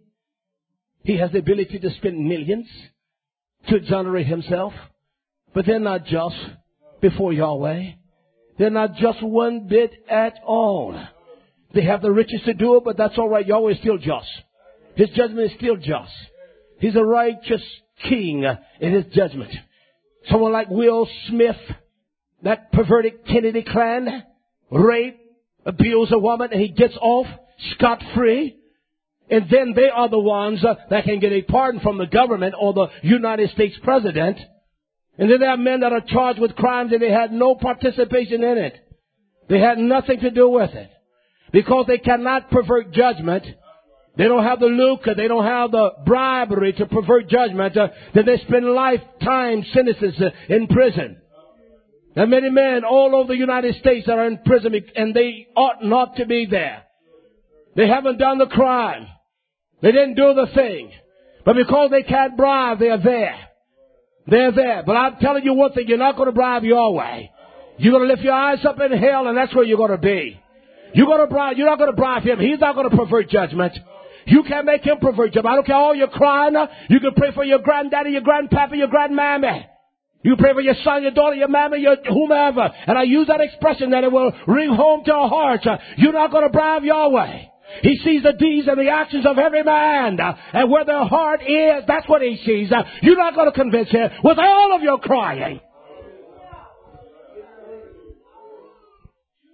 He has the ability to spend millions to exonerate himself. But they're not just before Yahweh. They're not just one bit at all. They have the riches to do it, but that's all right. Yahweh is still just. His judgment is still just. He's a righteous king in his judgment. Someone like Will Smith, that perverted Kennedy clan, rape, abuse a woman, and he gets off scot-free. And then they are the ones that can get a pardon from the government or the United States president. And then there are men that are charged with crimes and they had no participation in it. They had nothing to do with it. Because they cannot pervert judgment. They don't have the lucre. They don't have the bribery to pervert judgment. Then they spend lifetime sentences in prison. There are many men all over the United States that are in prison and they ought not to be there. They haven't done the crime. They didn't do the thing. But because they can't bribe, they are there. They're there. But I'm telling you one thing, you're not going to bribe Yahweh. You're going to lift your eyes up in hell and that's where you're going to be. You're not going to bribe him. He's not going to pervert judgment. You can't make him pervert judgment. I don't care all your crying. You can pray for your granddaddy, your grandpapa, your grandmammy. You pray for your son, your daughter, your mammy, your whomever. And I use that expression that it will ring home to our hearts. You're not going to bribe Yahweh. He sees the deeds and the actions of every man. And where their heart is, that's what he sees. You're not going to convince him with all of your crying.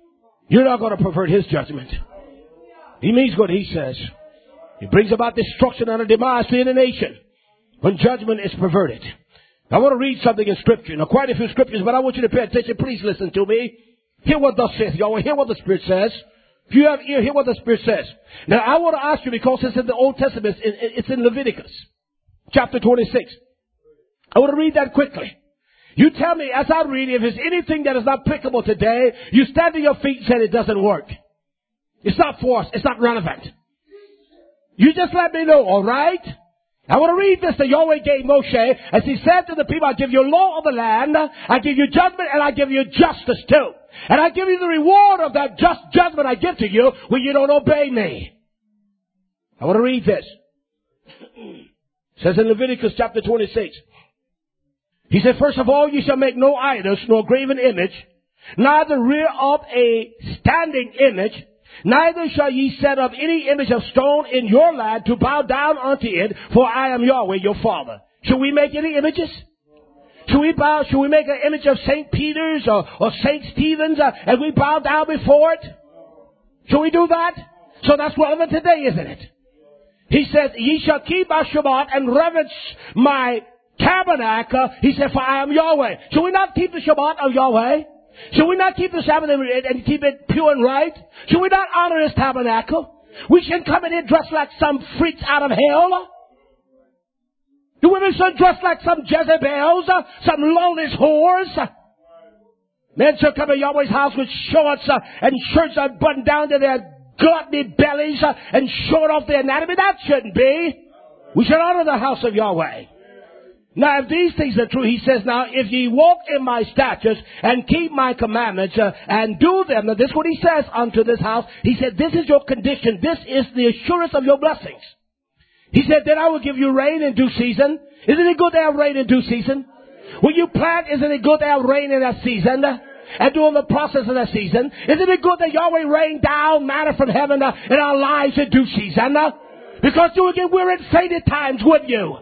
You're not going to pervert his judgment. He means what he says. He brings about destruction and a demise to any nation when judgment is perverted. I want to read something in Scripture. Now, quite a few Scriptures, but I want you to pay attention. Please listen to me. Hear what thus saith Yahweh. Hear what the Spirit says. If you have ear, hear what the Spirit says. Now, I want to ask you, because it's in the Old Testament, it's in Leviticus, chapter 26. I want to read that quickly. You tell me, as I read, if there's anything that is not applicable today, you stand to your feet and say it doesn't work. It's not for us. It's not relevant. You just let me know, all right? I want to read this that Yahweh gave Moshe as he said to the people, I give you law of the land, I give you judgment, and I give you justice too. And I give you the reward of that just judgment I give to you when you don't obey me. I want to read this. It says in Leviticus chapter 26. He said, first of all, you shall make no idols, nor graven image, neither rear up a standing image, neither shall ye set up any image of stone in your land to bow down unto it, for I am Yahweh your Father. Should we make any images? Should we make an image of St. Peter's or St. Stephen's and we bow down before it? Should we do that? So that's relevant today, isn't it? He says, ye shall keep my Shabbat and reverence my tabernacle. He said, for I am Yahweh. Should we not keep the Shabbat of Yahweh? Should we not keep the Sabbath and keep it pure and right? Should we not honor his tabernacle? We shouldn't come in here dressed like some freaks out of hell. The women should dress like some Jezebels, some lawless whores. Men should come to Yahweh's house with shorts and shirts buttoned down to their gluttony bellies and short off their anatomy. That shouldn't be. We should honor the house of Yahweh. Now, if these things are true, he says, now, if ye walk in my statutes and keep my commandments and do them, now this is what he says unto this house. He said, this is your condition. This is the assurance of your blessings. He said, then I will give you rain in due season. Isn't it good to have rain in due season? When you plant, isn't it good to have rain in that season? And during the process of that season, isn't it good that Yahweh rain down manna from heaven in our lives in due season? Because you would get weary and fainted times, wouldn't you?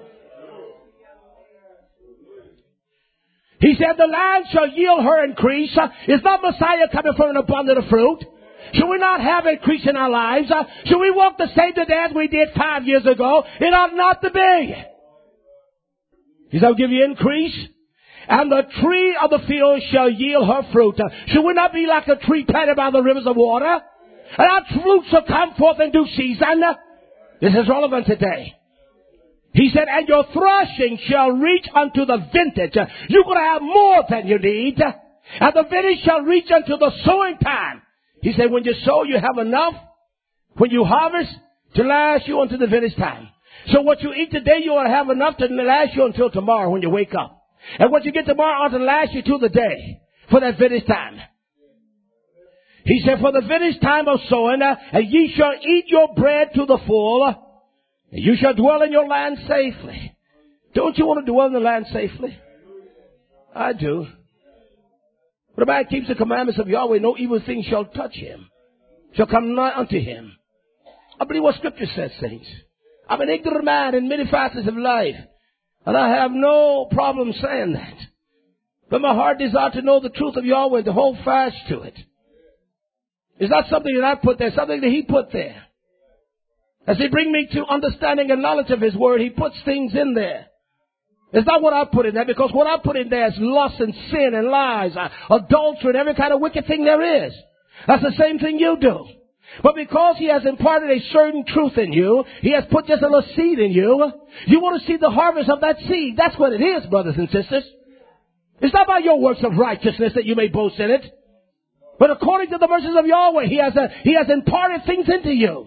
He said, the land shall yield her increase. Is not Messiah coming from an abundance of fruit? Should we not have increase in our lives? Should we walk the same today as we did 5 years ago? It ought not to be. He said, I'll give you increase. And the tree of the field shall yield her fruit. Should we not be like a tree planted by the rivers of water? And our fruit shall come forth in due season. This is relevant today. He said, and your threshing shall reach unto the vintage. You're going to have more than you need. And the vintage shall reach unto the sowing time. He said, when you sow, you have enough. When you harvest, to last you until the vintage time. So what you eat today, you will have enough to last you until tomorrow when you wake up. And what you get tomorrow ought to last you till the day for that vintage time. He said, for the vintage time of sowing, and ye shall eat your bread to the full, and you shall dwell in your land safely. Don't you want to dwell in the land safely? I do. But a man keeps the commandments of Yahweh, no evil thing shall touch him, shall come nigh unto him. I believe what Scripture says, saints. I'm an ignorant man in many facets of life, and I have no problem saying that. But my heart desires to know the truth of Yahweh, to hold fast to it. It's not something that I put there, something that he put there. As he brings me to understanding and knowledge of his word, he puts things in there. It's not what I put in there, because what I put in there is lust and sin and lies, adultery and every kind of wicked thing there is. That's the same thing you do. But because he has imparted a certain truth in you, he has put just a little seed in you, you want to see the harvest of that seed. That's what it is, brothers and sisters. It's not by your works of righteousness that you may boast in it. But according to the mercies of Yahweh, he has imparted things into you.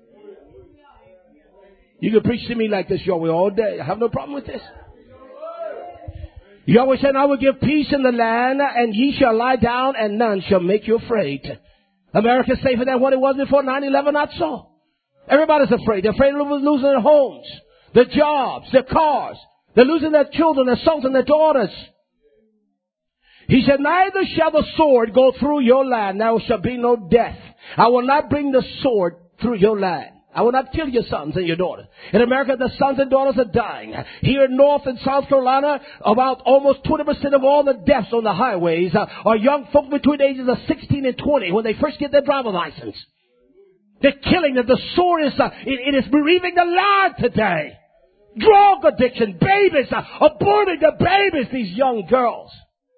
You can preach to me like this, Yahweh, all day. I have no problem with this. Yahweh said, I will give peace in the land, and ye shall lie down, and none shall make you afraid. America's safer than what it was before 9/11, not so. Everybody's afraid. They're afraid of losing their homes, their jobs, their cars. They're losing their children, their sons, and their daughters. He said, neither shall the sword go through your land. There shall be no death. I will not bring the sword through your land. I will not kill your sons and your daughters. In America, the sons and daughters are dying. Here in North and South Carolina, about almost 20% of all the deaths on the highways are young folks between the ages of 16 and 20 when they first get their driver's license. They're killing them. The sword is, it is bereaving the life today. Drug addiction, babies, aborting the babies, these young girls.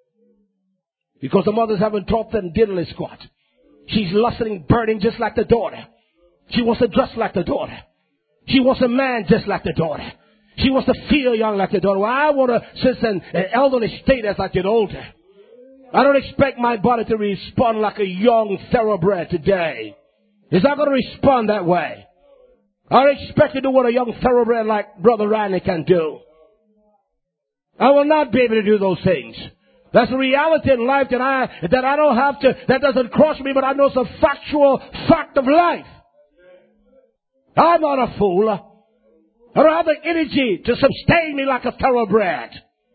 Because the mothers haven't taught them diddly squat. She's lusting, burning just like the daughter. She wants to dress like the daughter. She wants a man just like the daughter. She wants to feel young like the daughter. Well, I want to sit in an elderly state as I get older. I don't expect my body to respond like a young thoroughbred today. It's not going to respond that way. I expect to do what a young thoroughbred like Brother Riley can do. I will not be able to do those things. That's a reality in life that I don't have to, that doesn't cross me, but I know it's a factual fact of life. I'm not a fool. I don't have the energy to sustain me like a thoroughbred.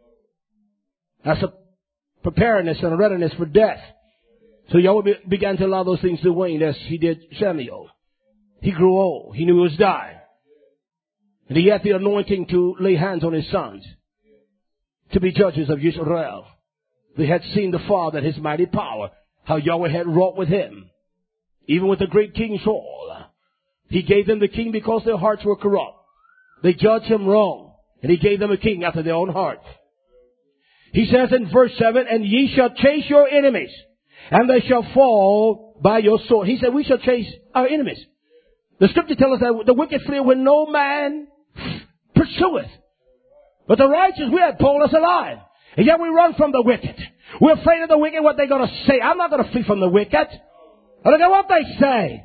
That's a preparedness and a readiness for death. So Yahweh began to allow those things to wane as he did Samuel. He grew old. He knew he was dying. And he had the anointing to lay hands on his sons to be judges of Israel. They had seen the Father, his mighty power, how Yahweh had wrought with him. Even with the great King Saul. He gave them the king because their hearts were corrupt. They judged him wrong. And he gave them a king after their own heart. He says in verse 7, and ye shall chase your enemies, and they shall fall by your sword. He said we shall chase our enemies. The scripture tells us that the wicked flee when no man pursueth. But the righteous, we have pulled us alive. And yet we run from the wicked. We're afraid of the wicked, what they're going to say. I'm not going to flee from the wicked. I look at what they say.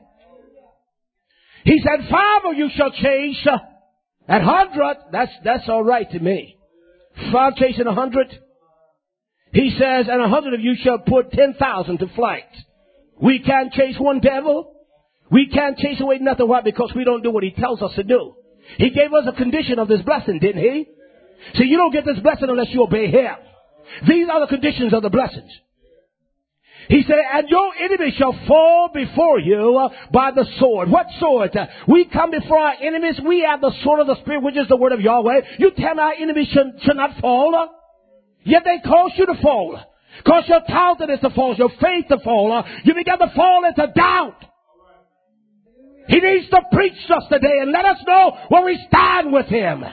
He said, 5 of you shall chase 100. That's all right to me. 5 chasing 100. He says, and 100 of you shall put 10,000 to flight. We can't chase one devil. We can't chase away nothing. Why? Because we don't do what he tells us to do. He gave us a condition of this blessing, didn't he? See, you don't get this blessing unless you obey him. These are the conditions of the blessings. He said, and your enemy shall fall before you by the sword. What sword? We come before our enemies. We have the sword of the Spirit, which is the word of Yahweh. You tell me our enemies should not fall. Yet they cause you to fall. Cause your countenance to fall, your faith to fall. You begin to fall into doubt. He needs to preach us today and let us know where we stand with him.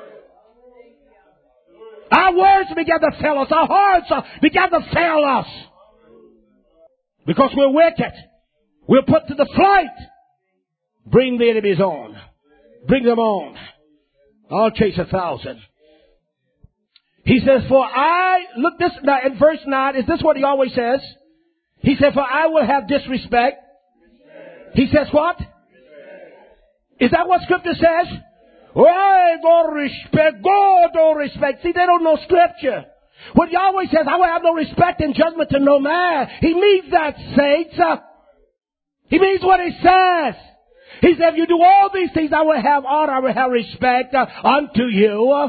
Our words begin to fail us. Our hearts begin to fail us. Because we're wicked. We're put to the flight. Bring the enemies on. Bring them on. I'll chase 1,000. He says, look this, now in verse 9, is this what he always says? He said, for I will have disrespect. He says what? Is that what scripture says? Well, don't respect. God don't respect. See, they don't know scripture. When Yahweh says, I will have no respect and judgment to no man, he means that, saints. He means what he says. He said, if you do all these things, I will have honor, I will have respect unto you.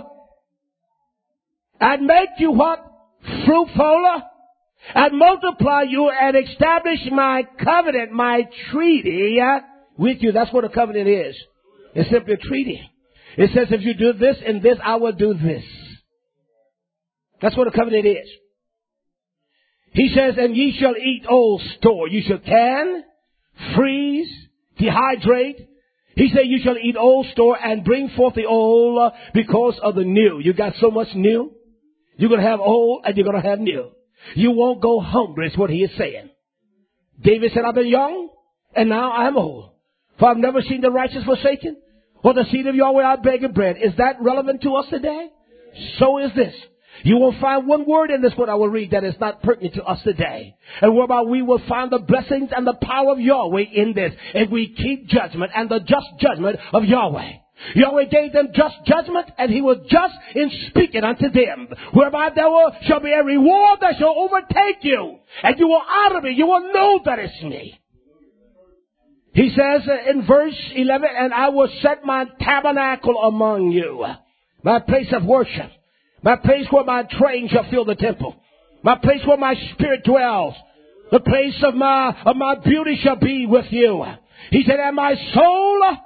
And make you what? Fruitful. And multiply you and establish my covenant, my treaty with you. That's what a covenant is. It's simply a treaty. It says, if you do this and this, I will do this. That's what a covenant is. He says, and ye shall eat old store. You shall can, freeze, dehydrate. He said, you shall eat old store and bring forth the old because of the new. You got so much new. You're going to have old and you're going to have new. You won't go hungry is what he is saying. David said, I've been young and now I'm old. For I've never seen the righteous forsaken or the seed of Yahweh I beg of bread. Is that relevant to us today? So is this. You will find one word in this what I will read that is not pertinent to us today. And whereby we will find the blessings and the power of Yahweh in this. If we keep judgment and the just judgment of Yahweh. Yahweh gave them just judgment and he was just in speaking unto them. Whereby there shall be a reward that shall overtake you. And you will honor me. You will know that it's me. He says in verse 11, and I will set my tabernacle among you. My place of worship. My place where my train shall fill the temple. My place where my spirit dwells. The place of my beauty shall be with you. He said, and my soul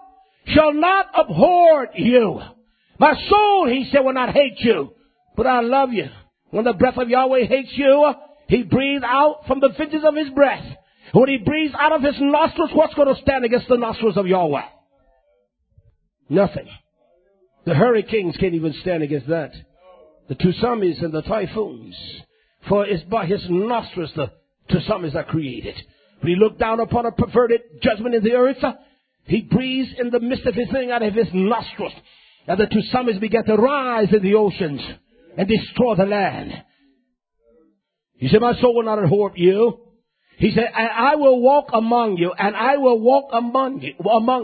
shall not abhor you. My soul, he said, will not hate you, but I love you. When the breath of Yahweh hates you, he breathes out from the vengeance of his breath. When he breathes out of his nostrils, what's going to stand against the nostrils of Yahweh? Nothing. The hurricanes can't even stand against that. The tsunamis and the typhoons. For it's by his nostrils the tsunamis are created. When he looked down upon a perverted judgment in the earth, he breathes in the midst of his thing out of his nostrils. And the tsunamis began to rise in the oceans and destroy the land. He said, my soul will not abhor you. He said, and I will walk among you, and I will walk among you.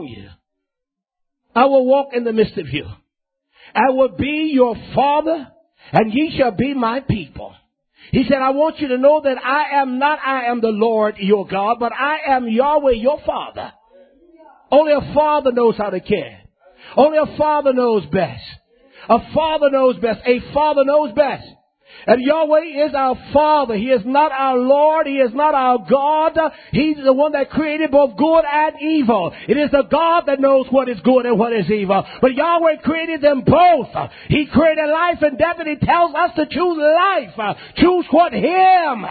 I will walk in the midst of you. I will be your father, and ye shall be my people. He said, I want you to know that I am the Lord your God, but I am Yahweh your Father. Only a father knows how to care. Only a father knows best. A father knows best. A father knows best. And Yahweh is our Father. He is not our Lord. He is not our God. He's the one that created both good and evil. It is the God that knows what is good and what is evil. But Yahweh created them both. He created life and death, and he tells us to choose life. Choose what? Him.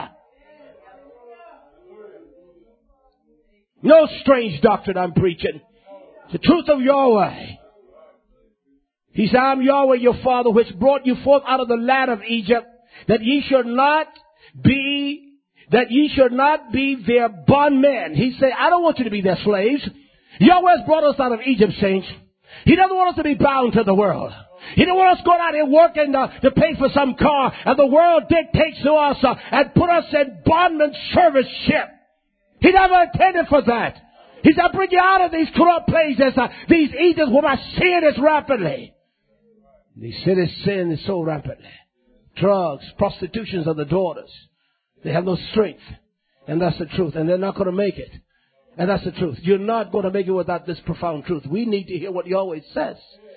No strange doctrine I'm preaching. The truth of Yahweh. He said, I am Yahweh your Father, which brought you forth out of the land of Egypt, that ye should not be their bondmen. He said, I don't want you to be their slaves. Yahweh has brought us out of Egypt, saints. He doesn't want us to be bound to the world. He don't want us going out here working to pay for some car, and the world dictates to us and put us in bondman service ship. He never intended for that. He said, I bring you out of these corrupt places, these Egypts where my sin is rapidly. They said his sin is so rapidly. Drugs, prostitutions of the daughters. They have no strength. And that's the truth. And they're not going to make it. And that's the truth. You're not going to make it without this profound truth. We need to hear what Yahweh says.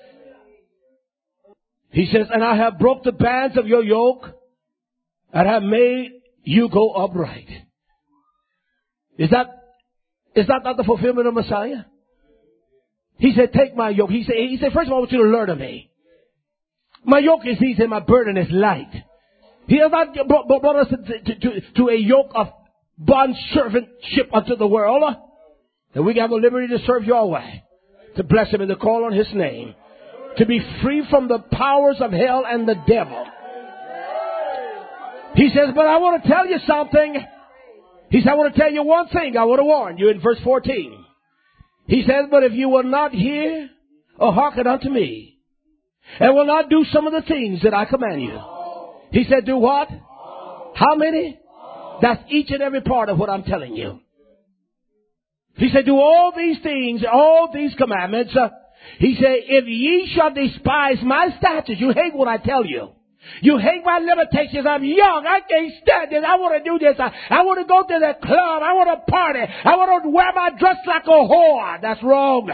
He says, and I have broke the bands of your yoke and have made you go upright. Is that not the fulfillment of Messiah? He said, take my yoke. He said, first of all, I want you to learn of me. My yoke is easy and my burden is light. He has not brought us to a yoke of bond servantship unto the world. And we have the liberty to serve Yahweh, to bless him and to call on his name, to be free from the powers of hell and the devil. He says, but I want to tell you something. He said, I want to tell you one thing. I want to warn you in verse 14. He says, but if you will not hear or hearken unto me, and will not do some of the things that I command you. He said, do what? How many? That's each and every part of what I'm telling you. He said, do all these things, all these commandments. He said, if ye shall despise my statutes, you hate what I tell you. You hate my limitations. I'm young. I can't stand this. I want to do this. I want to go to the club. I want to party. I want to wear my dress like a whore. That's wrong.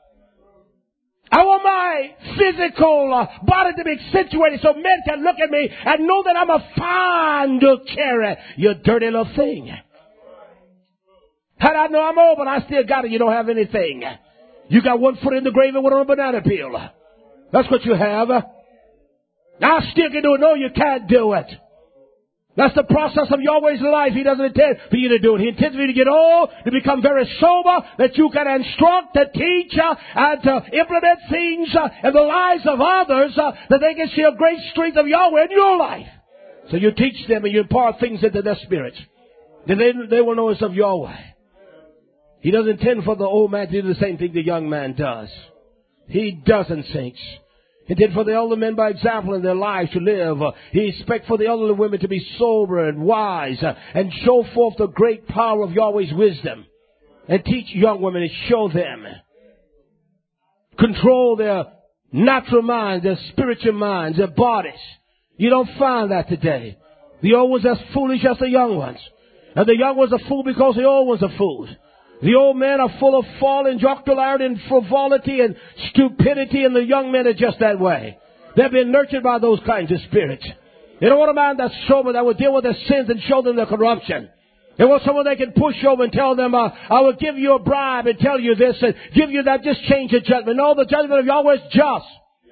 I want my physical body to be accentuated so men can look at me and know that I'm a fine to carry. You dirty little thing. How do I know I'm old, but I still got it? You don't have anything. You got one foot in the grave and one on a banana peel. That's what you have. I still can do it. No, you can't do it. That's the process of Yahweh's life. He doesn't intend for you to do it. He intends for you to get old, to become very sober, that you can instruct, to teach, and to implement things in the lives of others, that they can see a great strength of Yahweh in your life. So you teach them and you impart things into their spirits. Then they will know it's of Yahweh. He doesn't intend for the old man to do the same thing the young man does. He doesn't, saints. He did for the elder men by example in their lives to live. He expects for the elderly women to be sober and wise and show forth the great power of Yahweh's wisdom. And teach young women and show them. Control their natural minds, their spiritual minds, their bodies. You don't find that today. The old ones are as foolish as the young ones. And the young ones are fool because the old ones are fools. The old men are full of folly and jocularity and frivolity and stupidity, and the young men are just that way. They've been nurtured by those kinds of spirits. They don't want a man that's sober that will deal with their sins and show them their corruption. They want someone they can push over and tell them, I will give you a bribe and tell you this and give you that. Just change the judgment. No, the judgment of Yahweh is just.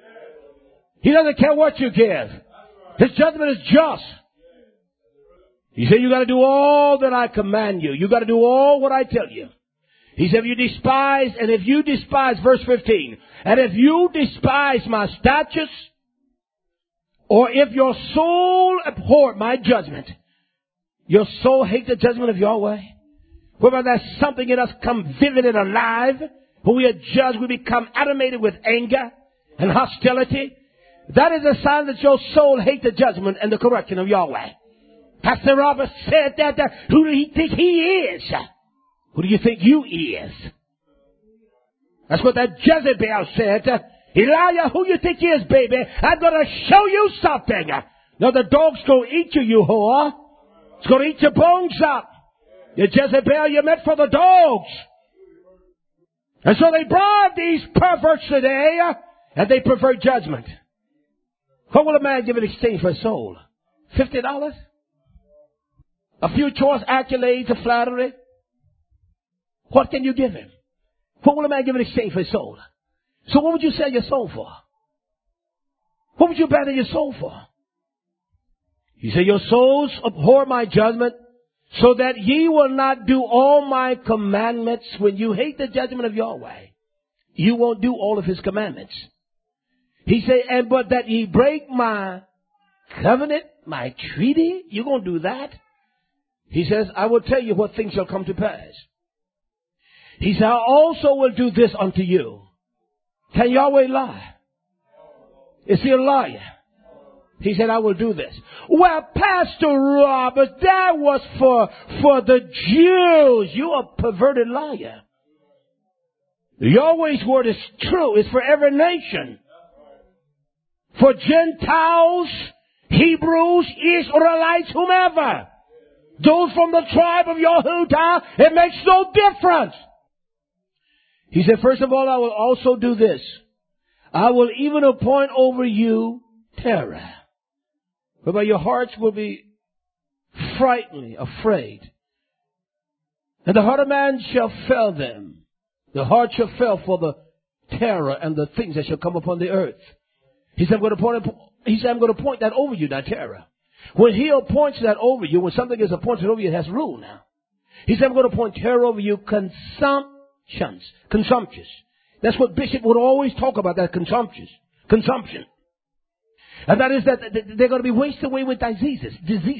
He doesn't care what you give. His judgment is just. He said, you got to do all that I command you. You got to do all what I tell you. He said, if you despise, verse 15, and if you despise my statutes, or if your soul abhor my judgment, your soul hates the judgment of Yahweh, whereby there's something in us come vivid and alive, when we are judged, we become animated with anger and hostility. That is a sign that your soul hates the judgment and the correction of Yahweh. Pastor Robert said that. Who do you think he is? Who do you think you is? That's what that Jezebel said. Elijah, who you think he is, baby? I'm going to show you something. Now the dog's going to eat you, you whore. It's going to eat your bones up. You Jezebel, you're meant for the dogs. And so they bribe these perverts today, and they pervert judgment. What will a man give in exchange for his soul? $50? A few choice accolades of flattery? What can you give him? What will a man give in exchange for his soul? So what would you sell your soul for? What would you abandon your soul for? He said, your souls abhor my judgment, so that ye will not do all my commandments. When you hate the judgment of Yahweh, you won't do all of his commandments. He said, but that ye break my covenant, my treaty, you're going to do that? He says, I will tell you what things shall come to pass. He said, I also will do this unto you. Can Yahweh lie? Is he a liar? He said, I will do this. Well, Pastor Robert, that was for the Jews. You a perverted liar. Yahweh's word is true. It's for every nation. For Gentiles, Hebrews, Israelites, whomever. Those from the tribe of Yehudah, it makes no difference. He said, first of all, I will also do this. I will even appoint over you terror, whereby your hearts will be frighteningly afraid. And the heart of man shall fail them. The heart shall fail for the terror and the things that shall come upon the earth. He said, I'm going to appoint that over you, that terror. When he appoints that over you, when something is appointed over you, it has rule now. He said, I'm going to appoint terror over you, consumptious. That's what Bishop would always talk about, that consumption. And that is that they're going to be wasted away with diseases.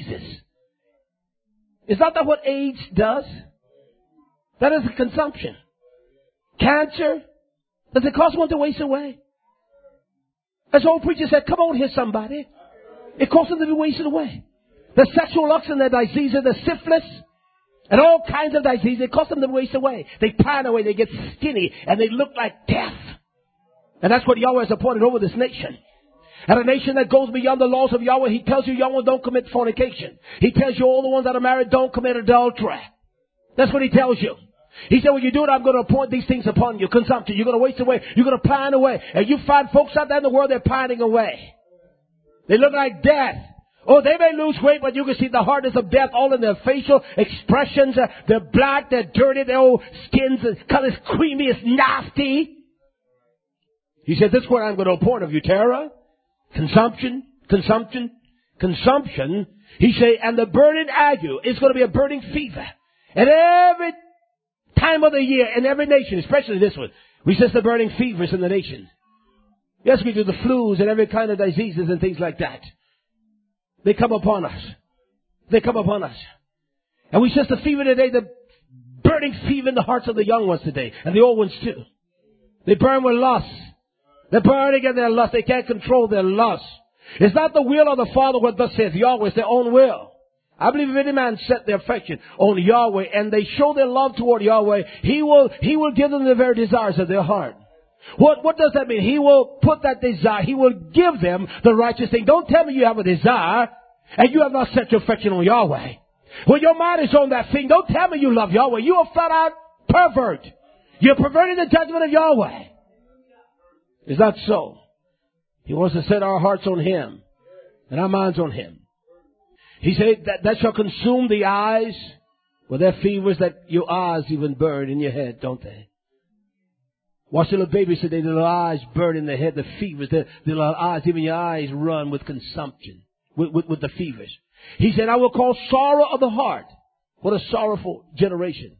Is not that what AIDS does? That is a consumption. Cancer, does it cause one to waste away? As old preacher said, come on here somebody. It causes them to be wasted away. The sexual lust and the diseases, the syphilis, and all kinds of diseases, it causes them to waste away. They pine away, they get skinny, and they look like death. And that's what Yahweh has appointed over this nation. And a nation that goes beyond the laws of Yahweh, he tells you, Yahweh, don't commit fornication. He tells you, all the ones that are married, don't commit adultery. That's what he tells you. He said, when you do it, I'm going to appoint these things upon you. Consumption. You're going to waste away. You're going to pine away. And you find folks out there in the world, they're pining away. They look like death. Oh, they may lose weight, but you can see the hardness of death all in their facial expressions. They're black, they're dirty, their old skins, color's creamy, it's nasty. He said, this is what I'm going to appoint of you, terror, consumption. He said, and the burning ague is going to be a burning fever. And every time of the year in every nation, especially this one, we sense the burning fevers in the nation. Yes, we do the flus and every kind of diseases and things like that. They come upon us. And we sense the fever today, the burning fever in the hearts of the young ones today. And the old ones too. They burn with lust. They're burning in their lust. They can't control their lust. It's not the will of the Father what thus saith Yahweh. It's their own will. I believe if any man set their affection on Yahweh and they show their love toward Yahweh, He will give them the very desires of their heart. What does that mean? He will put that desire. He will give them the righteous thing. Don't tell me you have a desire and you have not set your affection on Yahweh. When your mind is on that thing, don't tell me you love Yahweh. You are flat out pervert. You're perverting the judgment of Yahweh. It's not so. He wants to set our hearts on Him and our minds on Him. He said that shall consume the eyes Well, there are fevers that your eyes even burn in your head, don't they? Watch the little babies today, the little eyes burn in their head, the fevers, the little eyes, even your eyes run with consumption, with the fevers. He said, I will cause sorrow of the heart. What a sorrowful generation.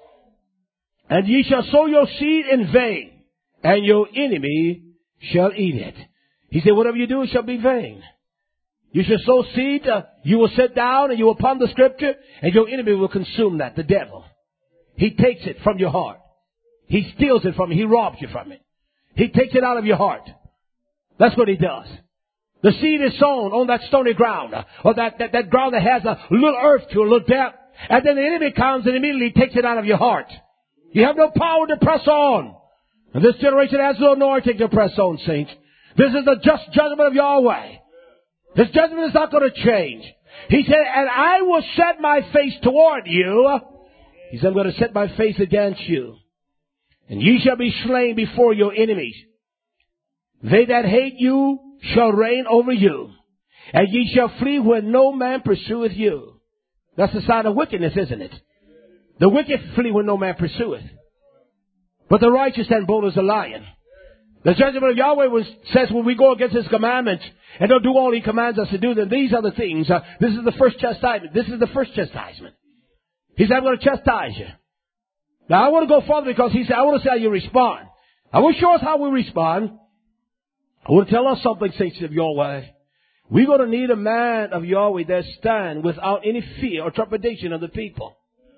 And ye shall sow your seed in vain, and your enemy shall eat it. He said, whatever you do, it shall be vain. You shall sow seed, you will sit down and you will ponder scripture, and your enemy will consume that, the devil. He takes it from your heart. He steals it from you. He robs you from it. He takes it out of your heart. That's what he does. The seed is sown on that stony ground, or that ground that has a little earth to a little depth. And then the enemy comes and immediately takes it out of your heart. You have no power to press on. And this generation has no anointing to press on, saints. This is the just judgment of Yahweh. This judgment is not going to change. He said, and I will set my face toward you. He said, I'm going to set my face against you. And ye shall be slain before your enemies. They that hate you shall reign over you. And ye shall flee when no man pursueth you. That's the sign of wickedness, isn't it? The wicked flee when no man pursueth. But the righteous stand bold as a lion. The judgment of Yahweh says when we go against His commandments and don't do all He commands us to do, then these are the things. This is the first chastisement. This is the first chastisement. He said, I'm going to chastise you. Now I want to go further because He said, I want to see how you respond. I will show us how we respond. I want to tell us something, saints of Yahweh. We're going to need a man of Yahweh that stand without any fear or trepidation of the people.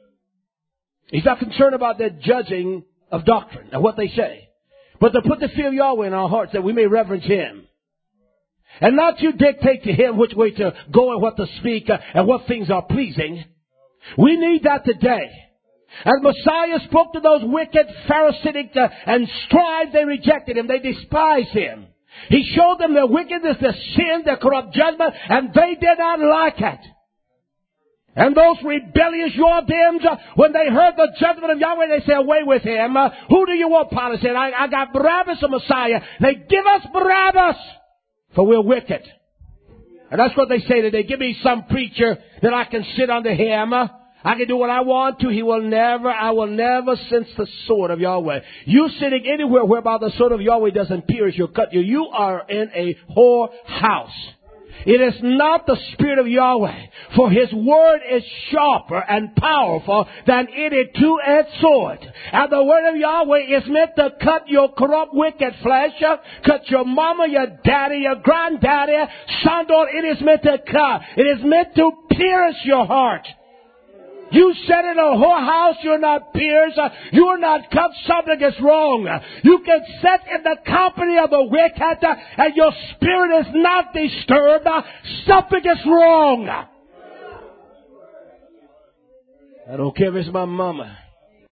He's not concerned about their judging of doctrine and what they say. But to put the fear of Yahweh in our hearts that we may reverence Him. And not to dictate to Him which way to go and what to speak and what things are pleasing. We need that today. As Messiah spoke to those wicked Pharisaic and scribes, they rejected Him. They despised Him. He showed them their wickedness, their sin, their corrupt judgment, and they did not like it. And those rebellious Jordanes, when they heard the judgment of Yahweh, they said, away with him. Who do you want? Pilate said, I got Barabbas or Messiah. They give us Barabbas, for we're wicked. And that's what they say today. Give me some preacher that I can sit under him. I can do what I want to. I will never sense the sword of Yahweh. You sitting anywhere whereby the sword of Yahweh doesn't pierce you, cut you. You are in a whore house. It is not the Spirit of Yahweh, for His word is sharper and powerful than any two-edged sword. And the word of Yahweh is meant to cut your corrupt, wicked flesh, cut your mama, your daddy, your granddaddy, son, daughter. It is meant to cut. It is meant to pierce your heart. You sit in a whorehouse, you're not pierced, you're not cut, something is wrong. You can sit in the company of the wicked and your spirit is not disturbed, something is wrong. I don't care if it's my mama.